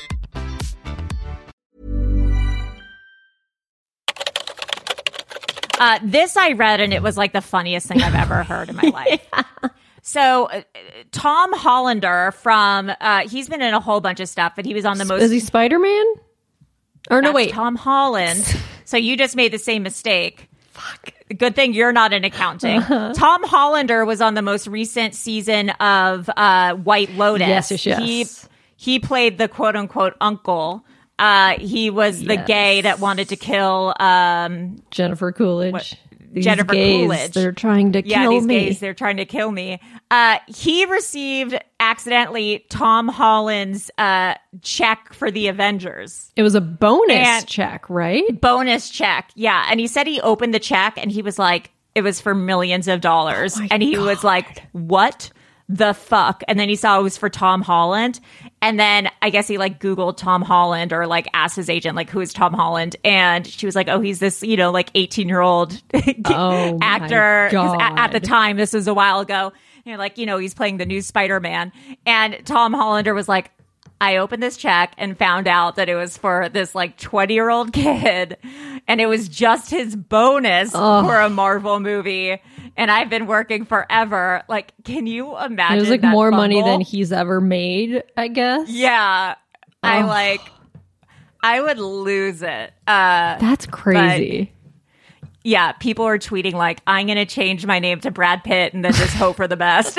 Uh, this I read and it was like the funniest thing I've ever heard in my life. yeah. So uh, Tom Hollander from uh, he's been in a whole bunch of stuff, but he was on the most. Is he Spider-Man? Or no, That's wait. Tom Holland. So you just made the same mistake. Fuck. Good thing you're not in accounting. Uh-huh. Tom Hollander was on the most recent season of uh, White Lotus. Yes, yes, yes. He he played the quote unquote uncle. Uh, he was the Yes. gay that wanted to kill um, Jennifer Coolidge. What? These Jennifer gays, Coolidge. They're trying to yeah, kill these me. gays, they're trying to kill me. Uh, he received accidentally Tom Holland's uh, check for the Avengers. It was a bonus And- check, right? Bonus check. Yeah. And he said he opened the check and he was like, it was for millions of dollars. Oh my and he God. was like, what the fuck? And then he saw it was for Tom Holland. And then I guess he like Googled Tom Holland or like asked his agent, like, who is Tom Holland? And she was like, oh, he's this, you know, like eighteen year old oh actor. 'Cause at, at the time, this was a while ago. And like, you know, he's playing the new Spider-Man. And Tom Hollander was like, I opened this check and found out that it was for this like twenty year old kid. And it was just his bonus oh. for a Marvel movie. And I've been working forever. Like, can you imagine? It was like that more fumble? money than he's ever made, I guess. Yeah. Oh. I like, I would lose it. Uh, That's crazy. Yeah. People are tweeting like, I'm going to change my name to Brad Pitt and then just hope for the best.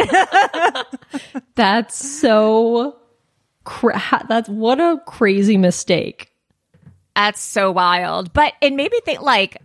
That's so, cra- that's what a crazy mistake. That's so wild. But it made me think like,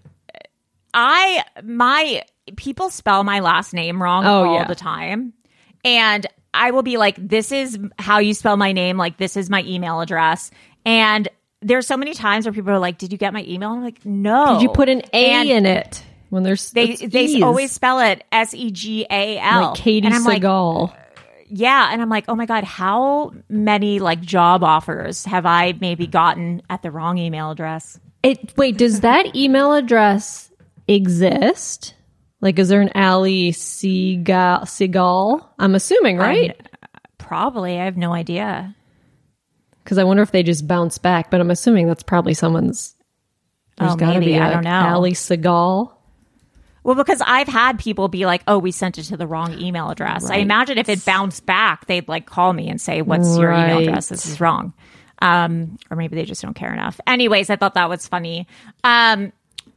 I, my, people spell my last name wrong oh, all yeah. the time. And I will be like, this is how you spell my name. Like, this is my email address. And there's so many times where people are like, did you get my email? I'm like, no. Did you put an A and in it? When there's They they E's. always spell it S E G A L. Like Katie and I'm Seagal. Like, yeah. And I'm like, oh my God, how many like job offers have I maybe gotten at the wrong email address? It Wait, does that email address exist? Like, is there an Ali Seagal? Seagal? I'm assuming, right? I'm, probably. I have no idea. Because I wonder if they just bounce back, but I'm assuming that's probably someone's. There's oh, got to maybe. be I a don't know. Ali Seagal. Well, because I've had people be like, oh, we sent it to the wrong email address. Right. I imagine if it bounced back, they'd like call me and say, what's your Right. email address? This is wrong. Um, or maybe they just don't care enough. Anyways, I thought that was funny. Um,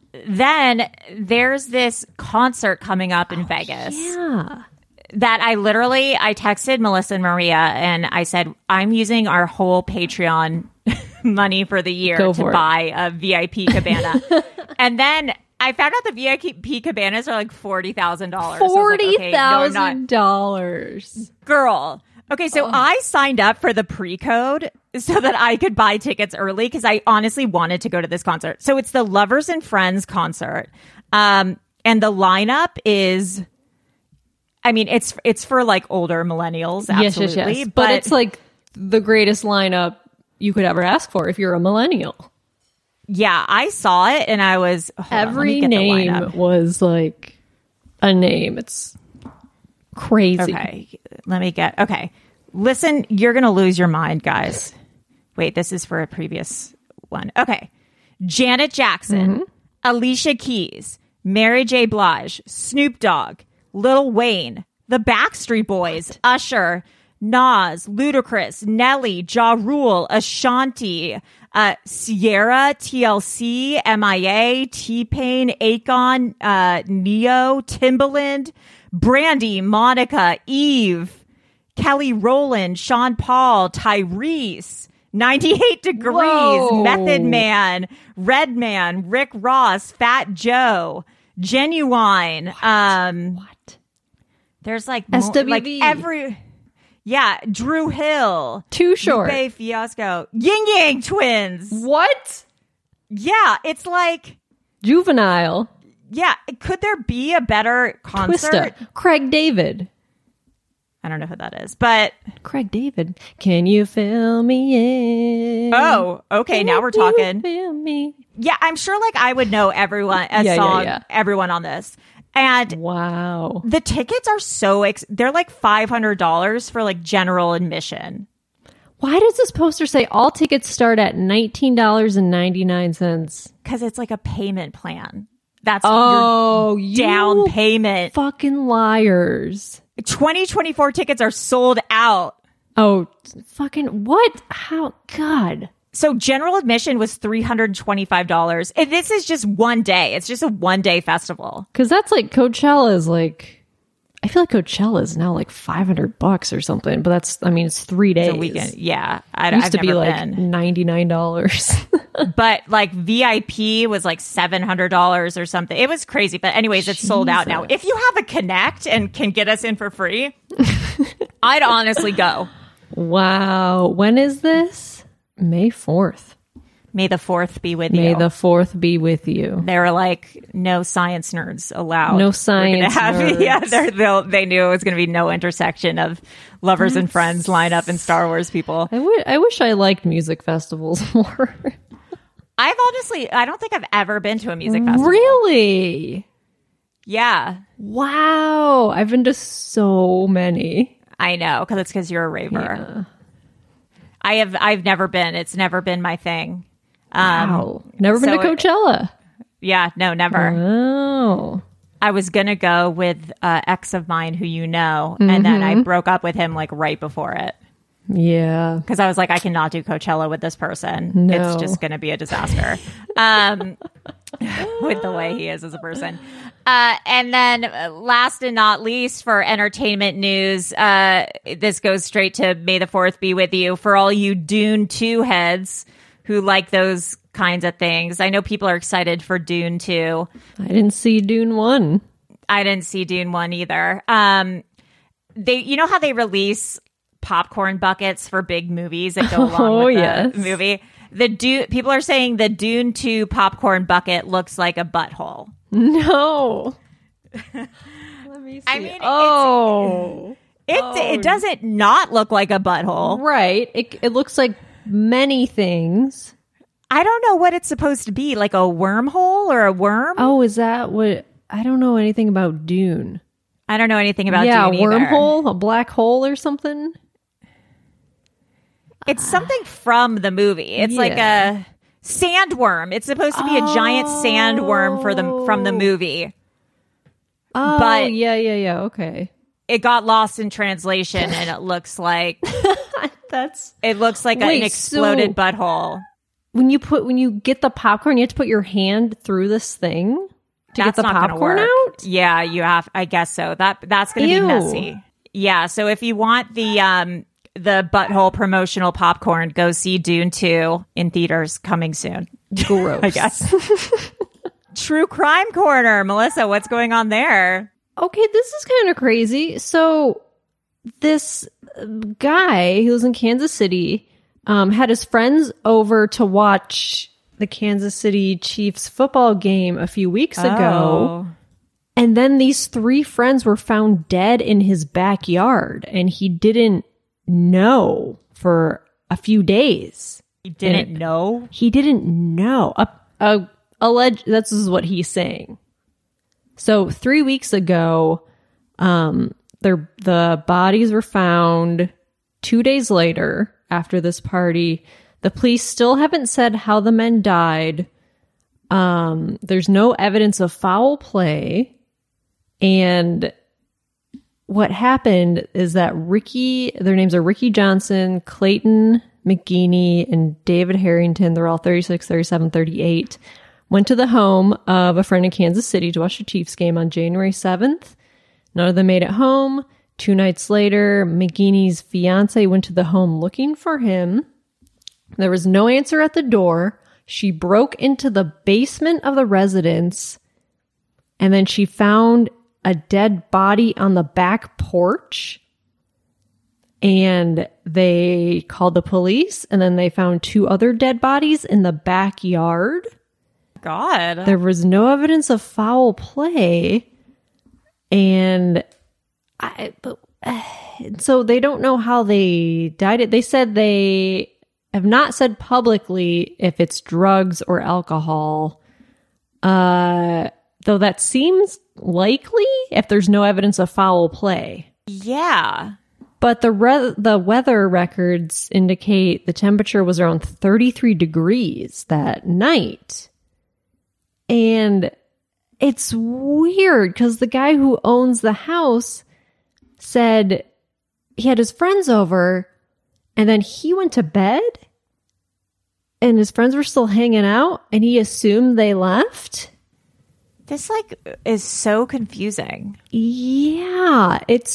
then there's this concert coming up in oh, Vegas. Yeah. That I literally, I texted Melissa and Maria and I said, I'm using our whole Patreon money for the year Go to for buy it. a V I P cabana. And then I found out the V I P cabanas are like forty thousand dollars. forty thousand dollars. So like, okay, no, Girl. Okay, so oh. I signed up for the pre-code so that I could buy tickets early because I honestly wanted to go to this concert. So it's the Lovers and Friends concert. Um, and the lineup is, I mean, it's it's for like older millennials, absolutely. Yes, yes, yes. But, but it's like the greatest lineup you could ever ask for if you're a millennial. Yeah, I saw it and I was... Every on, name was like a name. It's crazy. Okay, let me get... Okay, listen, you're going to lose your mind, guys. Wait, this is for a previous one. Okay. Janet Jackson, mm-hmm. Alicia Keys, Mary J. Blige, Snoop Dogg, Lil Wayne, The Backstreet Boys, what? Usher, Nas, Ludacris, Nelly, Ja Rule, Ashanti, uh, Sierra, T L C, M I A, T-Pain, Akon, uh, Neo, Timbaland, Brandy, Monica, Eve, Kelly Rowland, Sean Paul, Tyrese, ninety-eight Degrees, Whoa. Method Man, Redman, Rick Ross, Fat Joe, Genuine. What? Um, what? There's like, S W V. Mo- like every... Yeah, Drew Hill. Too Short. Lupe Fiasco. Yin Yang Twins. What? Yeah, it's like... Juvenile. Yeah, could there be a better concert? Twista. Craig David. I don't know who that is, but... Craig David. Can you fill me in? Oh, okay, Can now we're talking. You fill me? Yeah, I'm sure like I would know everyone, a yeah, song, yeah, yeah. everyone on this. And wow, the tickets are so ex- they're like five hundred dollars for like general admission. Why does this poster say all tickets start at nineteen dollars and ninety-nine cents? Because it's like a payment plan. That's oh, your down payment. Fucking liars. twenty twenty-four tickets are sold out. Oh, fucking what? How? God. So general admission was three hundred twenty-five dollars. And this is just one day. It's just a one day festival. Because that's like Coachella is like, I feel like Coachella is now like five hundred bucks or something. But that's, I mean, it's three days. It's a weekend. Yeah. I, it used I've to be like been. ninety-nine dollars. But like V I P was like seven hundred dollars or something. It was crazy. But anyways, it's Jesus. Sold out now. If you have a Connect and can get us in for free, I'd honestly go. Wow. When is this? May fourth. May the fourth be with you. May the fourth be with you. They were like, no science nerds allowed. No science have, nerds. Yeah, they're, they knew it was going to be no intersection of lovers That's... and friends line up and Star Wars people. I, w- I wish I liked music festivals more. I've honestly, I don't think I've ever been to a music festival. Really? Yeah. Wow. I've been to so many. I know, because it's because you're a raver. Yeah. I have, I've never been. It's never been my thing. Um, wow. Never been so to Coachella? It, yeah, no, never. Oh. I was going to go with an ex of mine who you know, mm-hmm. and then I broke up with him like right before it. Yeah. Because I was like, I cannot do Coachella with this person. No. It's just going to be a disaster um, with the way he is as a person. Uh, and then uh, last and not least for entertainment news, uh, this goes straight to May the fourth be with you. For all you Dune two heads who like those kinds of things. I know people are excited for Dune two. I didn't see Dune one. I didn't see Dune one either. Um, they, you know how they release popcorn buckets for big movies that go along oh, with the yes. movie? The Dune, people are saying the Dune two popcorn bucket looks like a butthole. No. Let me see. I mean, oh. It, it, oh. it doesn't not look like a butthole. Right. It, it looks like many things. I don't know what it's supposed to be, like a wormhole or a worm. Oh, is that what? I don't know anything about Dune. I don't know anything about yeah, Dune Yeah, either. wormhole, a black hole or something? It's something from the movie. It's yeah. like a sandworm. It's supposed to be a oh. giant sandworm for the from the movie. Oh, but yeah, yeah, yeah. Okay. It got lost in translation, and it looks like that's. It looks like Wait, an exploded so butthole. When you put when you get the popcorn, you have to put your hand through this thing to that's get the not popcorn work. out. Yeah, you have. I guess so. That that's going to be messy. Yeah. So if you want the um the butthole promotional popcorn, go see Dune two in theaters coming soon. Gross. I guess. True Crime Corner. Melissa, what's going on there? Okay, this is kind of crazy. So this guy who was in Kansas City um, had his friends over to watch the Kansas City Chiefs football game a few weeks oh. ago. And then these three friends were found dead in his backyard, and he didn't know for a few days. He didn't and know? He didn't know. A, a, alleged, this is what he's saying. So three weeks ago, um, their, the bodies were found two days later after this party. The police still haven't said how the men died. Um, there's no evidence of foul play. And what happened is that Ricky, their names are Ricky Johnson, Clayton McGeeney, and David Harrington. They're all thirty-six, thirty-seven, thirty-eight. Went to the home of a friend in Kansas City to watch the Chiefs game on January seventh. None of them made it home. Two nights later, McGeeney's fiance went to the home looking for him. There was no answer at the door. She broke into the basement of the residence, and then she found a dead body on the back porch. And they called the police, and then they found two other dead bodies in the backyard. God. There was no evidence of foul play. And I, but, uh, so they don't know how they died. It. They said they have not said publicly if it's drugs or alcohol. Uh, though that seems likely if there's no evidence of foul play. Yeah. But the re- the weather records indicate the temperature was around thirty-three degrees that night. And it's weird because the guy who owns the house said he had his friends over and then he went to bed and his friends were still hanging out and he assumed they left. This like is so confusing. Yeah, it's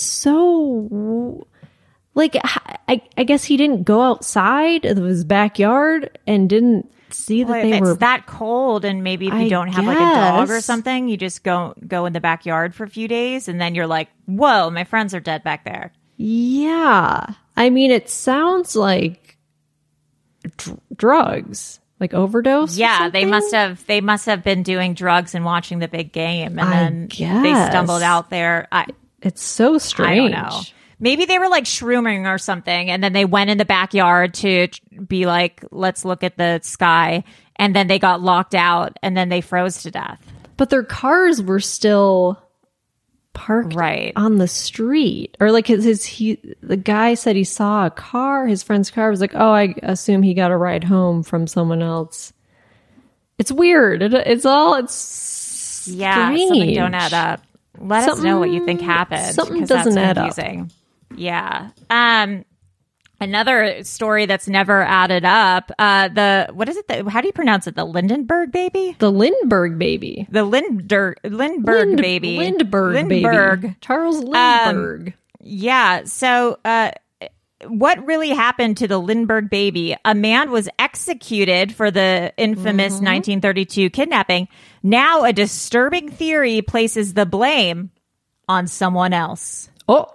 so like I, I guess he didn't go outside of his backyard and didn't see that well, they if were it's that cold, and maybe if you I don't have like a dog or guess. something, you just go go in the backyard for a few days, and then you're like, "Whoa, my friends are dead back there." Yeah, I mean, it sounds like dr- drugs. like overdose. or Yeah, they something? must have they must have been doing drugs and watching the big game, and I then they guess. stumbled out there. I It's so strange. I don't know. Maybe they were like shrooming or something, and then they went in the backyard to be like, let's look at the sky. And then they got locked out, and then they froze to death. But their cars were still parked right on the street. Or like his, his he the guy said he saw a car, his friend's car. Was like, oh, I assume he got a ride home from someone else. It's weird. It, it's all, it's Yeah, strange. something don't add up. Let Something- us know what you think happened. something 'cause doesn't that's add up. confusing. Yeah. Um, another story that's never added up. Uh, the what is it? The, how do you pronounce it? The Lindenberg baby. The Lindbergh baby. The Linder Lindbergh Lind- baby. Lindbergh baby. Lindbergh. Charles Lindbergh. Um, yeah. So, uh, what really happened to the Lindbergh baby? A man was executed for the infamous Mm-hmm. nineteen thirty-two kidnapping. Now, a disturbing theory places the blame on someone else. Oh,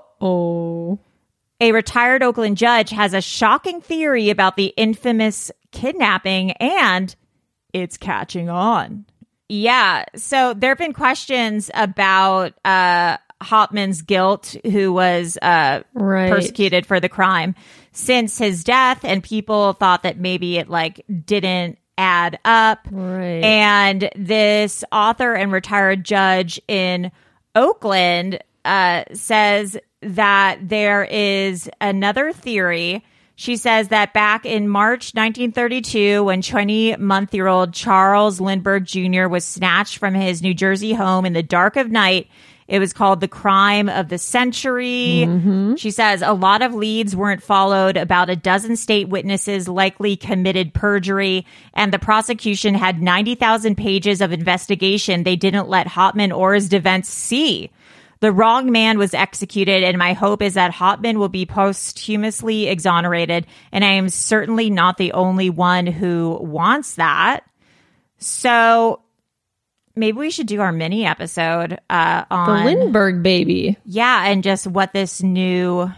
oh. A retired Oakland judge has a shocking theory about the infamous kidnapping, and it's catching on. Yeah. So there have been questions about uh, Hauptmann's guilt, who was uh, Right. persecuted for the crime since his death, and people thought that maybe it like didn't add up. Right. And this author and retired judge in Oakland uh, says that there is another theory. She says that back in March nineteen thirty-two, when twenty-month-year-old Charles Lindbergh Junior was snatched from his New Jersey home in the dark of night, it was called the crime of the century. Mm-hmm. She says a lot of leads weren't followed. About a dozen state witnesses likely committed perjury, and the prosecution had ninety thousand pages of investigation they didn't let Hauptmann or his defense see. The wrong man was executed, and my hope is that Hauptmann will be posthumously exonerated, and I am certainly not the only one who wants that. So maybe we should do our mini episode uh, The on Lindbergh baby. yeah, and just what this new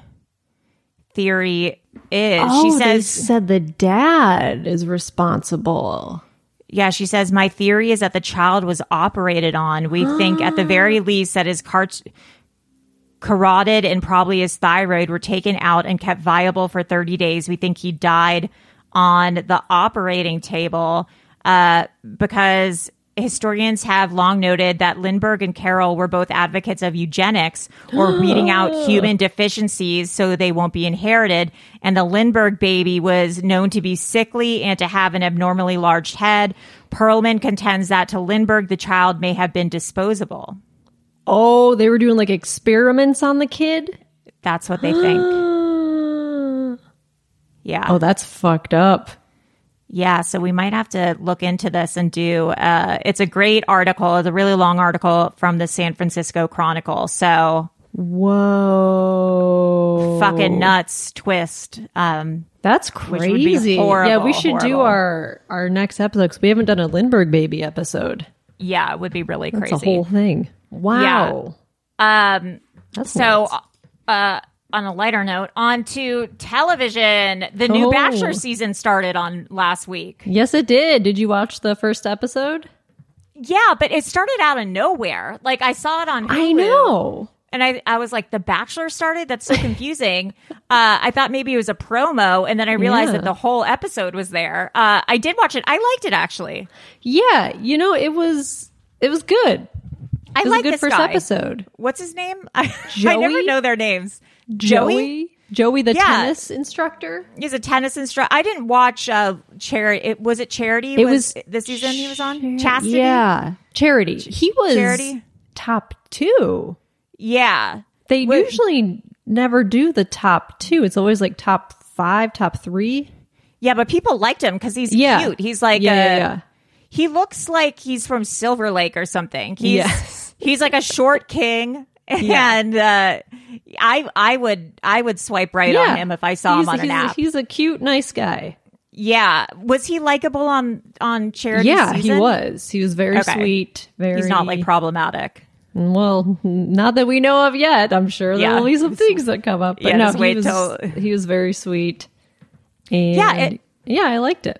theory is. Oh, she they says, said the dad is responsible. yeah, she says, my theory is that the child was operated on. We think at the very least that his cart- carotid and probably his thyroid were taken out and kept viable for thirty days. We think he died on the operating table uh, because historians have long noted that Lindbergh and Carroll were both advocates of eugenics, or weeding out human deficiencies so they won't be inherited. And the Lindbergh baby was known to be sickly and to have an abnormally large head. Perlman contends that to Lindbergh, the child may have been disposable. Oh, they were doing like experiments on the kid? That's what they think. Yeah. Oh, that's fucked up. Yeah, so we might have to look into this and do, uh, it's a great article. It's a really long article from the San Francisco Chronicle. So, whoa. fucking nuts twist. Um, That's which would be crazy. horrible, yeah, we should do horrible. our, our next episode, because we haven't done a Lindbergh baby episode. Yeah, it would be really That's crazy. a whole thing. Wow. Yeah. Um, That's so, nuts. uh, on a lighter note, on to television. The new Oh. Bachelor season started on last week. Yes, it did. Did you watch the first episode? Yeah, but it started out of nowhere. Like, I saw it on Hulu. I know. And I, I was like, The Bachelor started? That's so confusing. uh, I thought maybe it was a promo, and then I realized Yeah. that the whole episode was there. Uh, I did watch it. I liked it, actually. Yeah, you know, it was it was good. I It was like a good this first guy. episode. What's his name? I, I Joey? never know their names. Joey? Joey, the Yeah. tennis instructor? He's a tennis instructor. I didn't watch uh, Charity. It was it Charity? It was the season he was on. Chastity. Yeah. Charity. He was Charity? top two. Yeah. They Wait. usually never do the top two. It's always like top five, top three. Yeah, but people liked him because he's Yeah. cute. He's like Yeah, a, yeah, yeah. He looks like he's from Silver Lake or something. He's Yes. he's like a short king. Yeah. And uh, I I would I would swipe right on him if I saw he's, him on an he's, app. He's a cute, nice guy. Yeah. Was he likable on on Charity Yeah, season? he was. He was very Okay. sweet. Very. He's not like problematic. Well, not that we know of yet. I'm sure Yeah. there'll be some things that come up. But Yeah, no, just he wait was, till- he was very sweet. And Yeah, it- yeah, I liked it.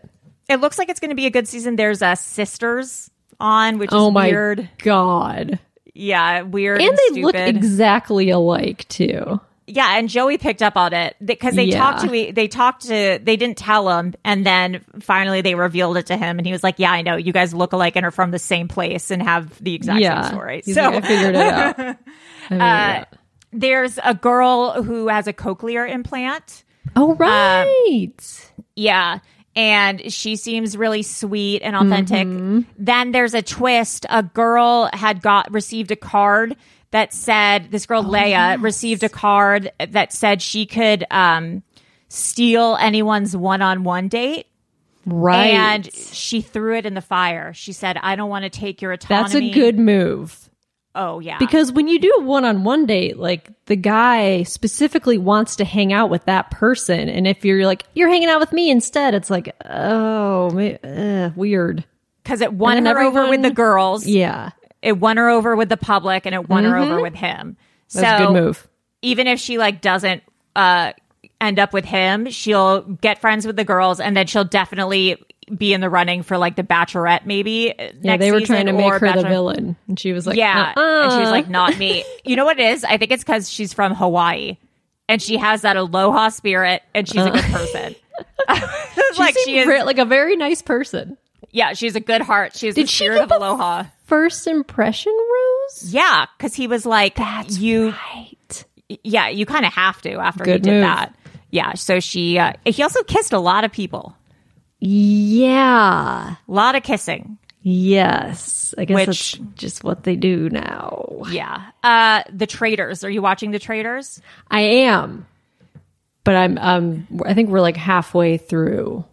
it looks like it's going to be a good season. There's a Sisters on, which is oh my weird. God. Yeah, weird and, and they stupid. look exactly alike too. Yeah, and Joey picked up on it because they Yeah. talked to they talked to they didn't tell him, and then finally they revealed it to him, and he was like, "Yeah, I know, you guys look alike and are from the same place and have the exact Yeah. same story." He's so like, I figured it out. I figured uh, it out. there's a girl who has a cochlear implant. Oh right. Um, yeah. And she seems really sweet and authentic. Mm-hmm. Then there's a twist. A girl had got received a card that said, this girl, Oh, Leia, yes. received a card that said she could um, steal anyone's one-on-one date. Right. And she threw it in the fire. She said, I don't want to take your autonomy. That's a good move. Oh, yeah. Because when you do a one-on-one date, like the guy specifically wants to hang out with that person, and if you're like you're hanging out with me instead, it's like oh, ma- uh, weird. Because it won And her then over with everyone- the girls. Yeah, It won her over with the public, and it won her Mhm. over with him. That's so a good move. Even if she like doesn't uh, end up with him, she'll get friends with the girls, and then she'll definitely be in the running for like the Bachelorette, maybe. Yeah, next they were season, trying to make or her the Bachelor- villain, and she was like, yeah, uh-uh. and she was like, not me. You know what it is? I think it's because she's from Hawaii, and she has that aloha spirit, and she's a good person. She like seemed she is, re- like a very nice person. yeah, she's a good heart. She has Did the she spirit get of the aloha. First impression rose. Yeah, because he was like, That's you. right. Yeah, you kind of have to after he Good did move. that. Yeah, so she. Uh, he also kissed a lot of people. Yeah. A lot of kissing. Yes. I guess Which- that's just what they do now. Yeah. Uh, the Traitors. Are you watching The Traitors? I am, but I'm. Um, I think we're like halfway through,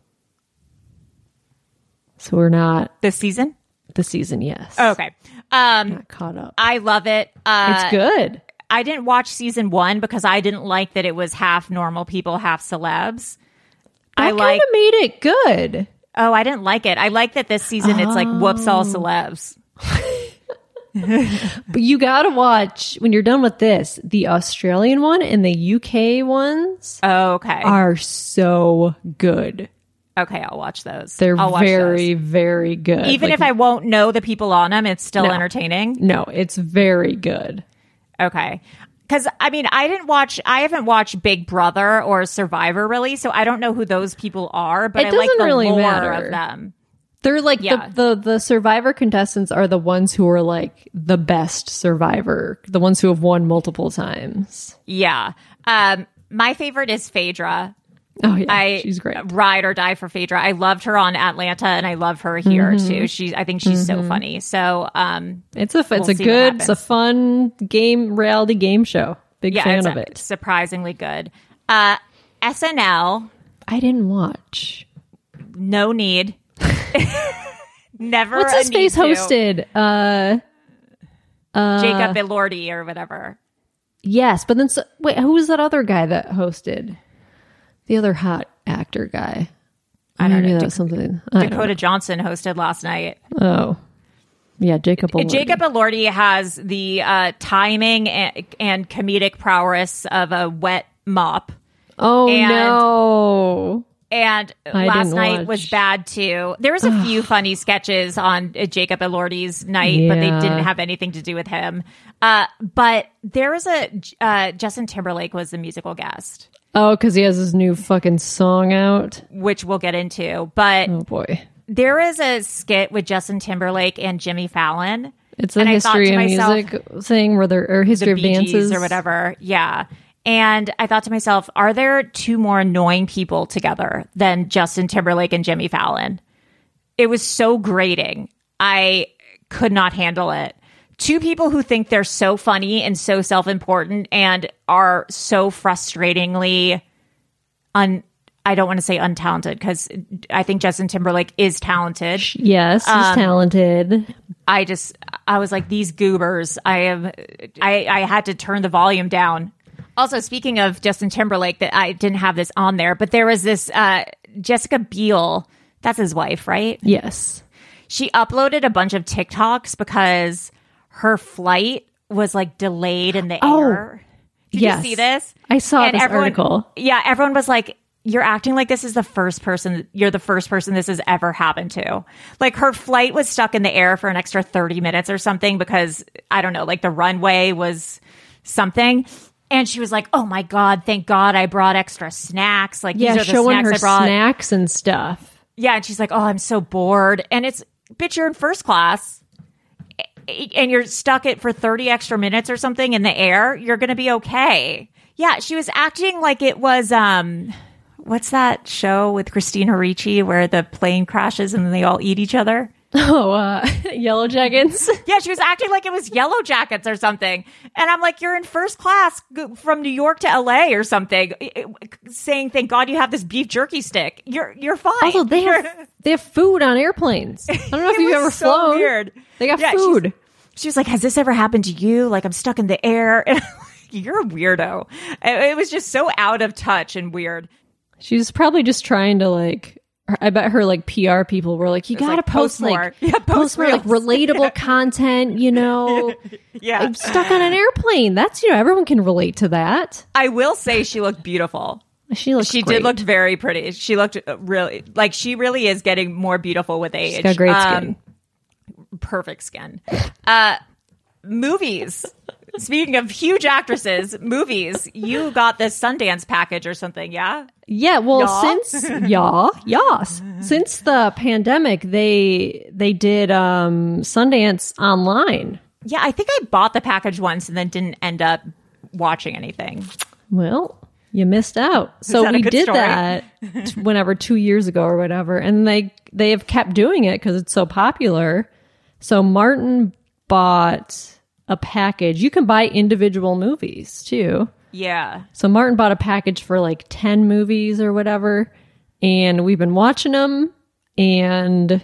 so we're not This season? the season. Yes. Okay. Um, Not caught up. I love it. Uh, It's good. I didn't watch season one because I didn't like that it was half normal people, half celebs. That I kind like. of made it good. Oh, I didn't like it. I like that this season it's like whoops all celebs. But you gotta watch when you're done with this. The Australian one and the U K ones Oh, okay. are so good. Okay, I'll watch those. They're I'll watch very, those. very good. Even Like, if I won't know the people on them, it's still No. entertaining. no, it's very good. Okay. Because, I mean, I didn't watch, I haven't watched Big Brother or Survivor really, so I don't know who those people are, but It I like doesn't the really lore matter. of them. They're like Yeah. the, the the Survivor contestants are the ones who are like the best Survivor, the ones who have won multiple times. Yeah. Um, my favorite is Phaedra. Oh yeah, I she's great. ride or die for Phaedra. I loved her on Atlanta, and I love her here Mm-hmm. too. She, I think she's so funny. So, um, It's a it's we'll a see what good, it's a happens. fun game reality game show. Big yeah, fan it's of uh, it. surprisingly good. Uh, S N L, I didn't watch. no need. Never. What's a his face need to. hosted? Uh, uh, Jacob Elordi or whatever. yes, but then so, wait, who was that other guy that hosted? The other hot actor guy. I don't Maybe know. that was something. I don't Dakota Johnson hosted last night. know. Oh, yeah, Jacob. Elordi. Jacob Elordi has the uh, timing and, and comedic prowess of a wet mop. Oh and- no. And I last didn't night watch. was bad too. There was a few funny sketches on uh, Jacob Elordi's night, but they Yeah. didn't have anything to do with him. Uh, but there was a uh, Justin Timberlake was the musical guest, Oh, because he has his new fucking song out. which we'll get into. But Oh boy. there is a skit with Justin Timberlake and Jimmy Fallon. It's a And I thought history to of myself, music thing where there or history the of Bee Gees dances or whatever. Yeah. And I thought to myself, are there two more annoying people together than Justin Timberlake and Jimmy Fallon? It was so grating. I could not handle it. Two people who think they're so funny and so self-important and are so frustratingly un I don't want to say untalented because I think Justin Timberlake is talented. Yes, he's Um, talented. I just I was like, these goobers. I am I, I had to turn the volume down. Also, speaking of Justin Timberlake, that I didn't have this on there, but there was this uh, Jessica Biel. That's his wife, right? Yes. She uploaded a bunch of TikToks because her flight was like delayed in the Oh, air. Did yes. you see this? I saw And this everyone- article. Yeah, everyone was like, you're acting like this is the first person, you're the first person this has ever happened to. Like, her flight was stuck in the air for an extra thirty minutes or something because, I don't know, like the runway was something. And she was like, oh my God, thank God I brought extra snacks. Like, yeah, these are the showing snacks her I brought. snacks and stuff. Yeah, and she's like, oh, I'm so bored. And it's, bitch, you're in first class and you're stuck it for thirty extra minutes or something in the air. You're going to be okay. Yeah, she was acting like it was, um, what's that show with Christina Ricci where the plane crashes and then they all eat each other? Oh, uh, Yellow Jackets. Yeah, she was acting like it was Yellow Jackets or something. And I'm like, you're in first class from New York to L A or something, saying, thank God you have this beef jerky stick. You're you're fine. Also, they have, they have food on airplanes. I don't know if you've ever so flown. Weird. They got yeah, food. She was like, has this ever happened to you? Like, I'm stuck in the air. And you're a weirdo. It was just so out of touch and weird. She's probably just trying to, like, I bet her, like, P R people were like, you gotta like, post, post more. like, Yeah, post post more, like, reels. relatable Yeah. content, you know? Yeah. I'm stuck on an airplane. That's, you know, everyone can relate to that. I will say she looked beautiful. She looks She great. did look very pretty. She looked really, like, she really is getting more beautiful with age. She's got great Um, skin. Perfect skin. Uh, movies. Speaking of huge actresses, movies, you got this Sundance package or something, yeah? Yeah, well, Yeah? since yeah, yes, since the pandemic, they they did um Sundance online. Yeah, I think I bought the package once and then didn't end up watching anything. Well, you missed out. So that a we good did story? that t- whenever two years ago or whatever, and they they have kept doing it because it's so popular. So Martin bought a package. You can buy individual movies too. Yeah. So Martin bought a package for like ten movies or whatever, and we've been watching them. And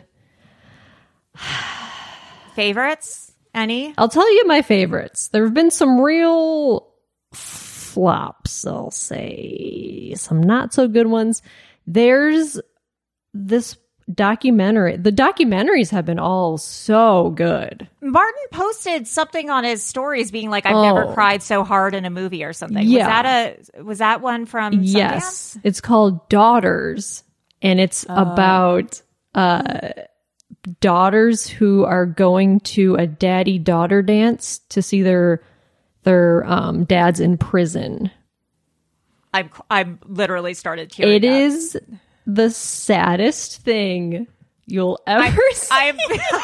Favorites? Any? I'll tell you my favorites. There have been some real flops, I'll say. Some not so good ones. There's this documentary. The documentaries have been all so good. Martin posted something on his stories being like, I've Oh. never cried so hard in a movie or something. Yeah. Was that a was that one from Sundance? Yes. It's called Daughters, and it's about uh daughters who are going to a daddy-daughter dance to see their their um dads in prison. I'm I'm literally started tearing It up. is the saddest thing you'll ever see. I'm,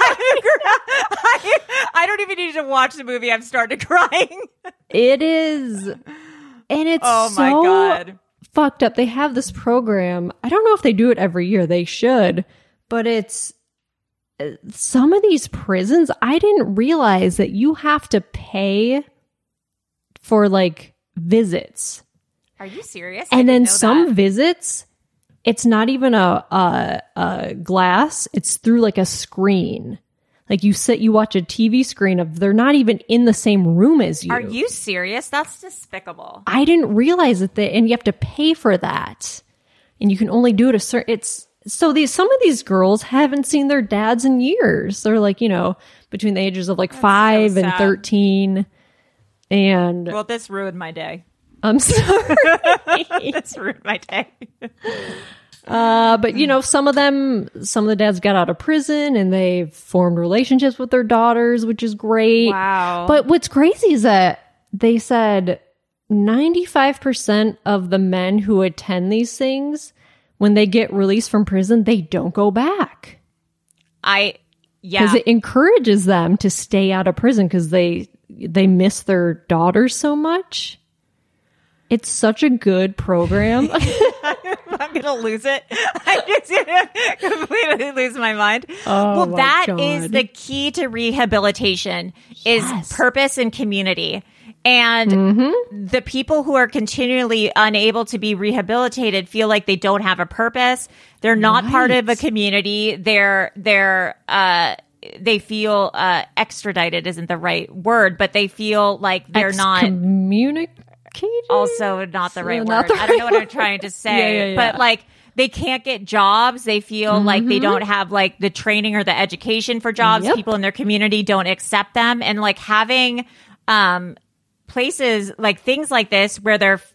I, I don't even need to watch the movie. I'm started crying. It is, and it's Oh my so God. fucked up. They have this program. I don't know if they do it every year. They should, but it's uh, some of these prisons. I didn't realize that you have to pay for like visits, Are you serious? I and then didn't know some that. visits. It's not even a, a a glass. It's through like a screen. Like you sit, you watch a T V screen of. They're not even in the same room as you. Are you serious? That's despicable. I didn't realize that they, and you have to pay for that, and you can only do it a certain. It's so these some of these girls haven't seen their dads in years. They're like, you know, between the ages of like five and sad. thirteen, and Well, this ruined my day. I'm sorry. This ruined my day. Uh, but you know, some of them, some of the dads got out of prison and they've formed relationships with their daughters, which is great. Wow. But what's crazy is that they said ninety-five percent of the men who attend these things, when they get released from prison, they don't go back. I yeah. Because it encourages them to stay out of prison because they they miss their daughters so much. It's such a good program. I'm gonna lose it. I'm just gonna completely lose my mind. Oh, well, my that God. is the key to rehabilitation: Yes. is purpose and community. And Mm-hmm. the people who are continually unable to be rehabilitated feel like they don't have a purpose. They're not part of a Right. community. They're they're uh they feel uh extradited isn't the right word, but they feel like they're not. Excommunicated? Also not the So right not word. the I don't know right what I'm trying to say. Yeah, yeah, yeah. But like they can't get jobs. They feel like they Mm-hmm. don't have like the training or the education for jobs. Yep. People in their community don't accept them. And like having um places like things like this where they're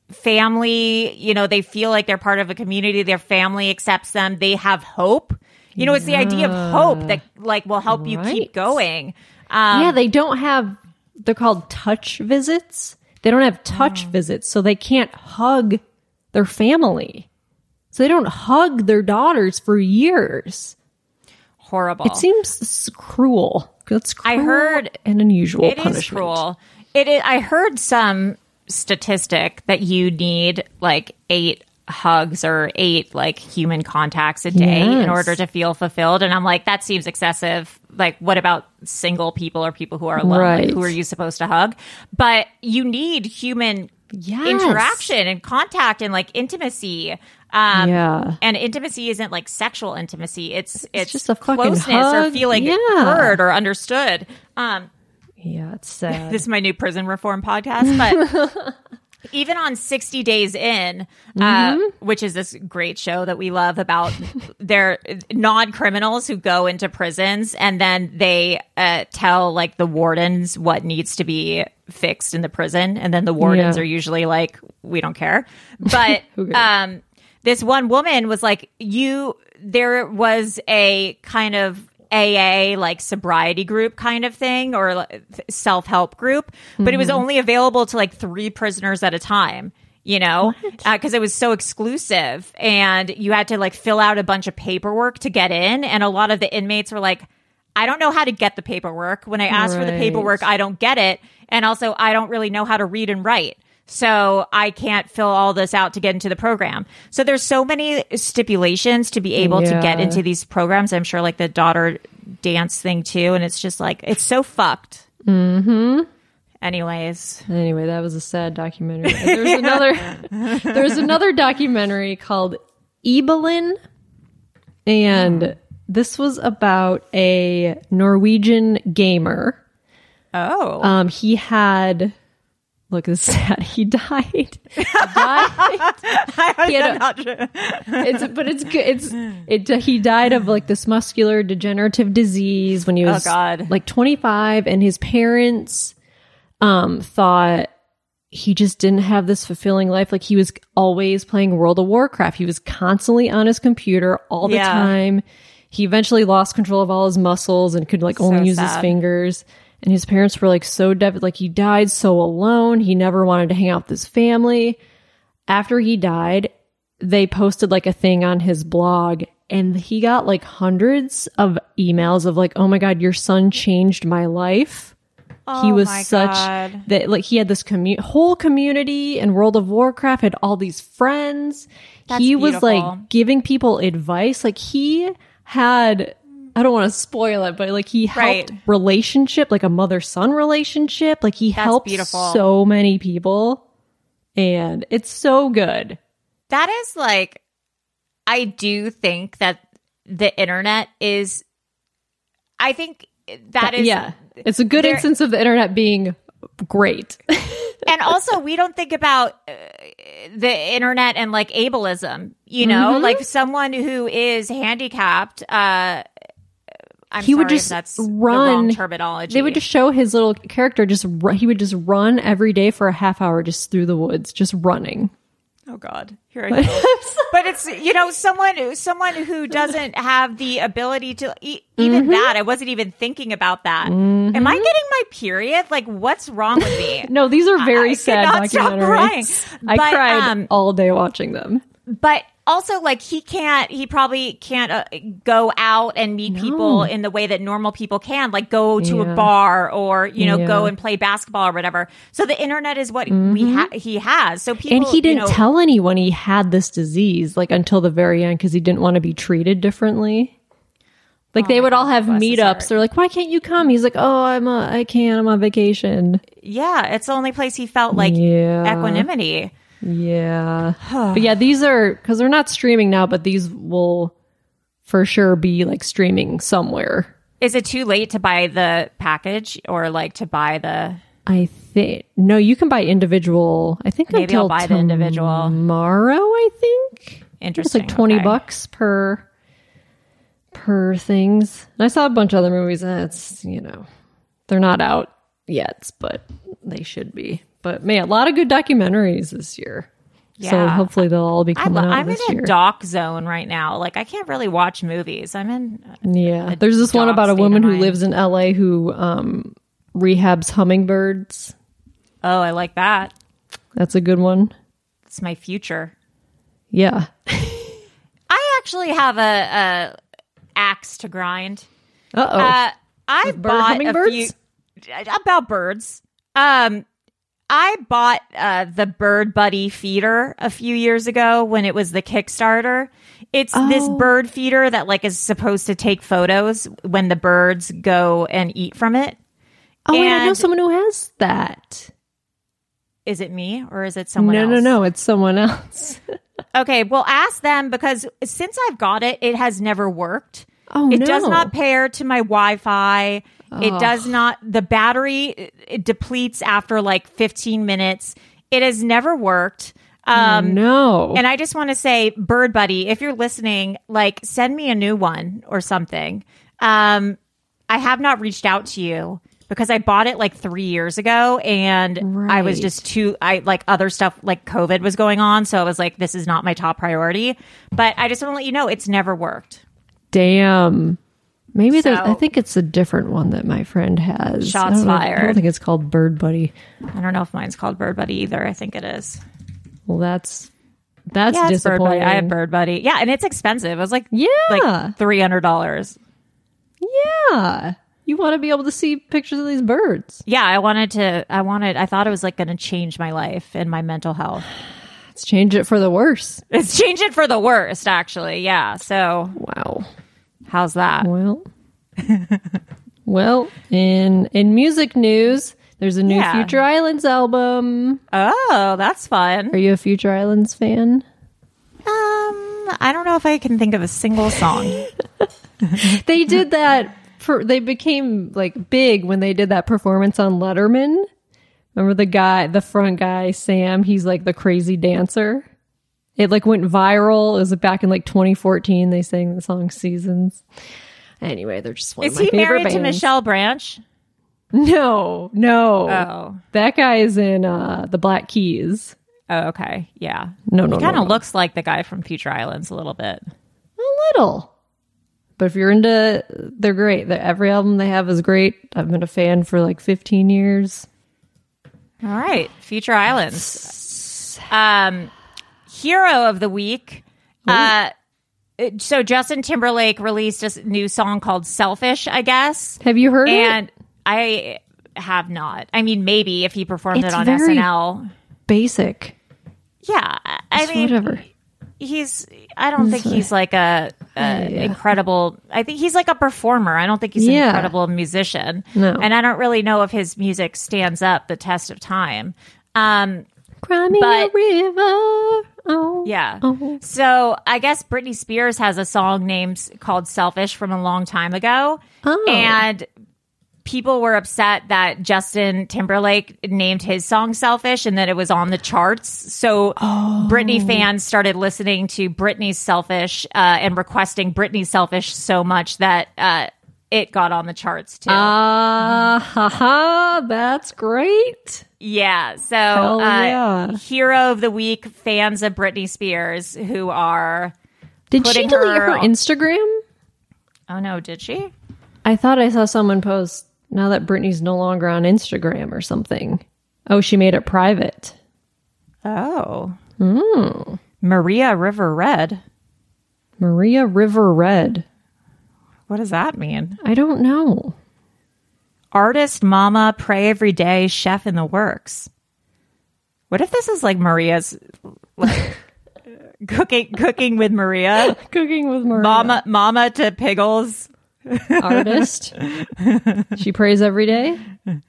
family, you know, they feel like they're part of a community. Their family accepts them. They have hope. You know, it's the idea of hope that like will help Right. you keep going. Um, yeah, they don't have, they're called touch visits. They don't have touch Oh. visits, so they can't hug their family. So they don't hug their daughters for years. horrible. It seems s- cruel. That's cruel I heard and unusual it punishment. is cruel. It is, I heard some statistic that you need like eight hugs or eight like human contacts a day Yes. in order to feel fulfilled, and I'm like, that seems excessive. Like, what about single people or people who are alone? Right. Like, who are you supposed to hug? But you need human Yes. interaction and contact and like intimacy. Um, Yeah. and intimacy isn't like sexual intimacy. It's it's, just a fucking closeness or hug. feeling Yeah. heard or understood. Um, Yeah, it's sad. this is my new prison reform podcast, but even on sixty days in, uh, Mm-hmm. which is this great show that we love about their non-criminals who go into prisons and then they uh, tell like the wardens what needs to be fixed in the prison. And then the wardens Yeah. are usually like, we don't care. But Who cares? um, this one woman was like, you, there was a kind of A A like sobriety group kind of thing or like, self-help group, but it was Mm-hmm. only available to like three prisoners at a time, you know, because it was so exclusive and you had to like fill out a bunch of paperwork to get in. And a lot of the inmates were like, I don't know how to get the paperwork. When I ask for the Right. paperwork, I don't get it. And also I don't really know how to read and write. So I can't fill all this out to get into the program. So there's so many stipulations to be able to get Yeah. into these programs. I'm sure like the daughter dance thing too. And it's just like, it's so fucked. Mm-hmm. Anyways. Anyway, that was a sad documentary. There's another there's another documentary called Ibelin, and this was about a Norwegian gamer. Oh. Um, he had look, this is sad. He died. He died. He had a- it's but it's good. It's it. He died of like this muscular degenerative disease when he was Oh, God. like twenty-five, and his parents um thought he just didn't have this fulfilling life. Like he was always playing World of Warcraft. He was constantly on his computer all the Yeah. time. He eventually lost control of all his muscles and could like So only use his sad. fingers. And his parents were like so dev- like he died so alone. He never wanted to hang out with his family. After he died, they posted like a thing on his blog, and he got like hundreds of emails of like, "Oh my God, your son changed my life." he Oh was my such God. that like he had this commu- whole community in World of Warcraft, had all these friends. That's he was beautiful. like giving people advice. Like he had, I don't want to spoil it, but like he helped Right. relationship, like a mother-son relationship. Like he That's helped beautiful. so many people, and it's so good. That is like, I do think that the internet is, I think that is, yeah, it's a good there- instance of the internet being great. and also we don't think about uh, the internet and like ableism, you know, Mm-hmm. like someone who is handicapped, uh, I'm He sorry would just if that's run. the wrong terminology. They would just show his little character just ru- he would just run every day for a half hour just through the woods, just running. Oh God, here I go. But it's, you know, someone who someone who doesn't have the ability to e- even Mm-hmm. that. I wasn't even thinking about that. Am I getting my period? Like, what's wrong with me? No, these are very I sad cannot stop crying. documentaries. I But, cried um, all day watching them. But also, like, he can't. He probably can't uh, go out and meet people in the way that normal people can. Like, go to Yeah. a bar or you know, Yeah. go and play basketball or whatever. So the internet is what we ha- he has. So people And he didn't you know, tell anyone he had this disease, like until the very end, because he didn't want to be treated differently. Like they would all have bless his meetups. heart. They're like, "Why can't you come?" He's like, "Oh, I'm a, I can't. I'm on vacation." Yeah, it's the only place he felt like Yeah. equanimity. Yeah. But yeah, these are, because they're not streaming now, but these will for sure be like streaming somewhere. Is it too late to buy the package or like to buy the? I think, no, you can buy individual, I think Maybe until I'll buy the individual. tomorrow, I think. Interesting. It's like twenty okay. bucks per, per things. And I saw a bunch of other movies, and it's, you know, they're not out yet, but they should be. But man, a lot of good documentaries this year. Yeah. So hopefully they'll all be I coming lo- out I'm this in year. a doc zone right now. Like I can't really watch movies. I'm in. Yeah, a there's this one doc about a state woman of who mind. lives in L A who um, rehabs hummingbirds. Oh, I like that. That's a good one. It's my future. Yeah. I actually have a, a axe to grind. Uh-oh. Uh I With bird bought a hummingbirds? few about birds. Um, I bought uh, the Bird Buddy feeder a few years ago when it was the Kickstarter. It's Oh. this bird feeder that like is supposed to take photos when the birds go and eat from it. Oh, wait, I know And- someone who has that. Is it me or is it someone no, else? no, no. It's someone else. Okay, well, ask them because since I've got it, it has never worked. Oh, it no. does not pair to my Wi-Fi. It Ugh. does not. The battery it, it depletes after like fifteen minutes. It has never worked. Um, no. And I just want to say, Bird Buddy, if you're listening, like send me a new one or something. Um, I have not reached out to you because I bought it like three years ago and I was Right. just too, I like other stuff like COVID was going on. So I was like, this is not my top priority. But I just want to let you know it's never worked. Damn. Maybe there's, So- I think it's a different one that my friend has. Shots I don't know- I fired. don't think it's called Bird Buddy. I don't know if mine's called Bird Buddy either. I think it is. Well, that's that's yeah, it's Bird Buddy. disappointing. I have Bird Buddy. Yeah, and it's expensive. It was like Yeah. like three hundred dollars. Yeah. You want to be able to see pictures of these birds. Yeah, I wanted to. I wanted. I thought it was like going to change my life and my mental health. Let's change it for the worse. It's changed it for the worst, actually. Yeah. So Wow. how's that? Well, well, in in music news, there's a new Yeah. Future Islands album. Oh, that's fun. Are you a Future Islands fan? Um, I don't know if I can think of a single song. They did that for they became like big when they did that performance on Letterman. Remember the guy, the front guy, Sam, he's like the crazy dancer. It like went viral. It was back in like twenty fourteen. They sang the song Seasons. Anyway, they're just one Is of my he favorite married to bands. Michelle Branch? No, no. Oh. That guy is in uh, the Black Keys. Oh, okay. Yeah. No, no, He kind no, of no. looks like the guy from Future Islands a little bit. A little. But if you're into, they're great. They're, every album they have is great. I've been a fan for like fifteen years. All right, Future Islands. Um, hero of the week. Uh, it- so Justin Timberlake released a s- new song called "Selfish," I guess, Have you heard and it? I have not. I mean, maybe if he performed It's it on very- S N L. Basic. Yeah, I- I It's mean, whatever. he's. I don't think he's like a, a Yeah. incredible. I think he's like a performer. I don't think he's Yeah. an incredible musician. No. And I don't really know if his music stands up the test of time. Um, Cry me But- a river. Oh, Yeah. oh. So I guess Britney Spears has a song named called Selfish from a long time ago. Oh. And people were upset that Justin Timberlake named his song Selfish and that it was on the charts. So Britney fans started listening to Britney's Selfish uh, and requesting Britney's Selfish so much that uh, it got on the charts too. Ah, ha, ha. That's great. yeah. So Hell uh, yeah. hero of the week, fans of Britney Spears who are... Did she putting delete her her on- Instagram? Oh no, did she? I thought I saw someone post now that Britney's no longer on Instagram or something. Oh, she made it private. Oh. Mm. Maria River Red. Maria River Red. What does that mean? I don't know. Artist, mama, pray every day, chef in the works. What if this is like Maria's like cooking cooking with Maria? Cooking with Maria. Mama mama to Piggles. Artist. She prays every day.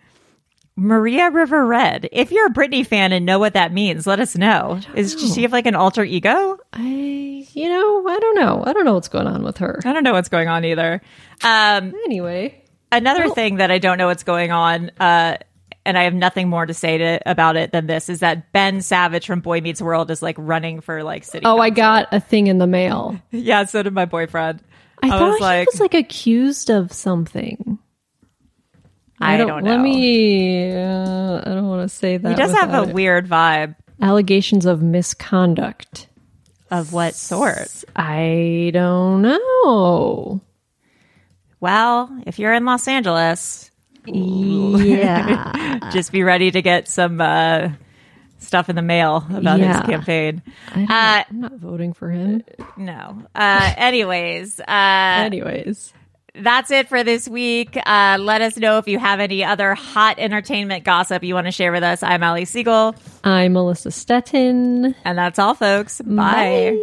Maria River Red. If you're a Britney fan and know what that means, let us know. Is does she have like an alter ego? I, you know, I don't know. I don't know what's going on with her. I don't know what's going on either. Um, Anyway, another Well- thing that I don't know what's going on, uh, and I have nothing more to say to, about it than this, is that Ben Savage from Boy Meets World is like running for like city. oh, I council. got a thing in the mail. Yeah, so did my boyfriend. I, thought was he like, was like accused of something. I don't know. Let me. Uh, I don't want to say that. he does have a without it. weird vibe. allegations of misconduct. Of what sort? I don't know. Well, if you're in Los Angeles, yeah, just be ready to get some uh, stuff in the mail about yeah. his campaign. I uh, I'm not voting for him. No. Uh, anyways. Uh, anyways. That's it for this week. Uh, let us know if you have any other hot entertainment gossip you want to share with us. I'm Ali Siegel. I'm Melissa Stettin. And that's all, folks. Bye. Bye.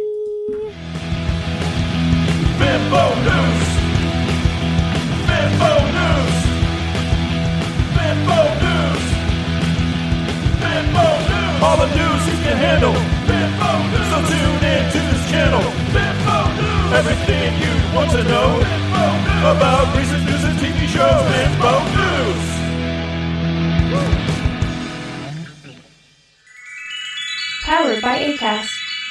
Bimbo News. Bimbo News. Bimbo News. Bimbo News. All the news you can handle. Bimbo News. So tune in to this channel. Bimbo News. Everything you want to know about recent news and T V shows. Bimbo News. Powered by Acast.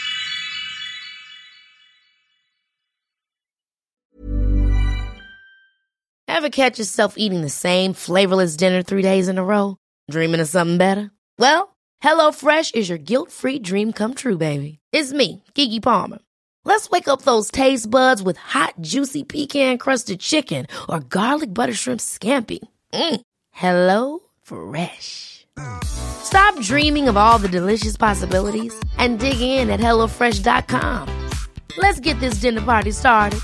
Ever catch yourself eating the same flavorless dinner three days in a row? Dreaming of something better? Well, HelloFresh is your guilt-free dream come true, baby. It's me, Keke Palmer. Let's wake up those taste buds with hot, juicy pecan-crusted chicken or garlic butter shrimp scampi. Mm. Hello Fresh. Stop dreaming of all the delicious possibilities and dig in at hello fresh dot com. Let's get this dinner party started.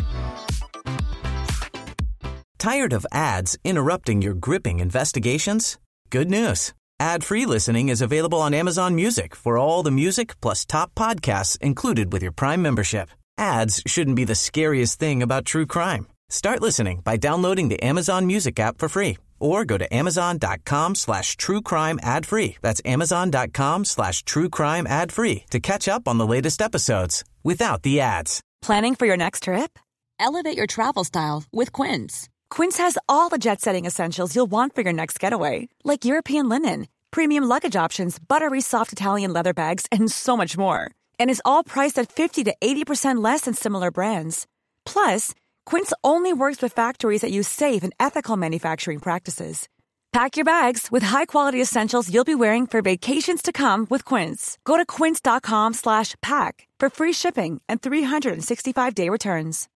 Tired of ads interrupting your gripping investigations? Good news. Ad-free listening is available on Amazon Music for all the music plus top podcasts included with your Prime membership. Ads shouldn't be the scariest thing about true crime. Start listening by downloading the Amazon Music app for free or go to amazon.com slash true crime ad free. That's amazon.com slash true crime ad free to catch up on the latest episodes without the ads. Planning for your next trip? Elevate your travel style with Quince. Quince has all the jet-setting essentials you'll want for your next getaway, like European linen, premium luggage options, buttery soft Italian leather bags, and so much more. And is all priced at fifty to eighty percent less than similar brands. Plus, Quince only works with factories that use safe and ethical manufacturing practices. Pack your bags with high-quality essentials you'll be wearing for vacations to come with Quince. Go to quince.com slash pack for free shipping and three sixty-five day returns.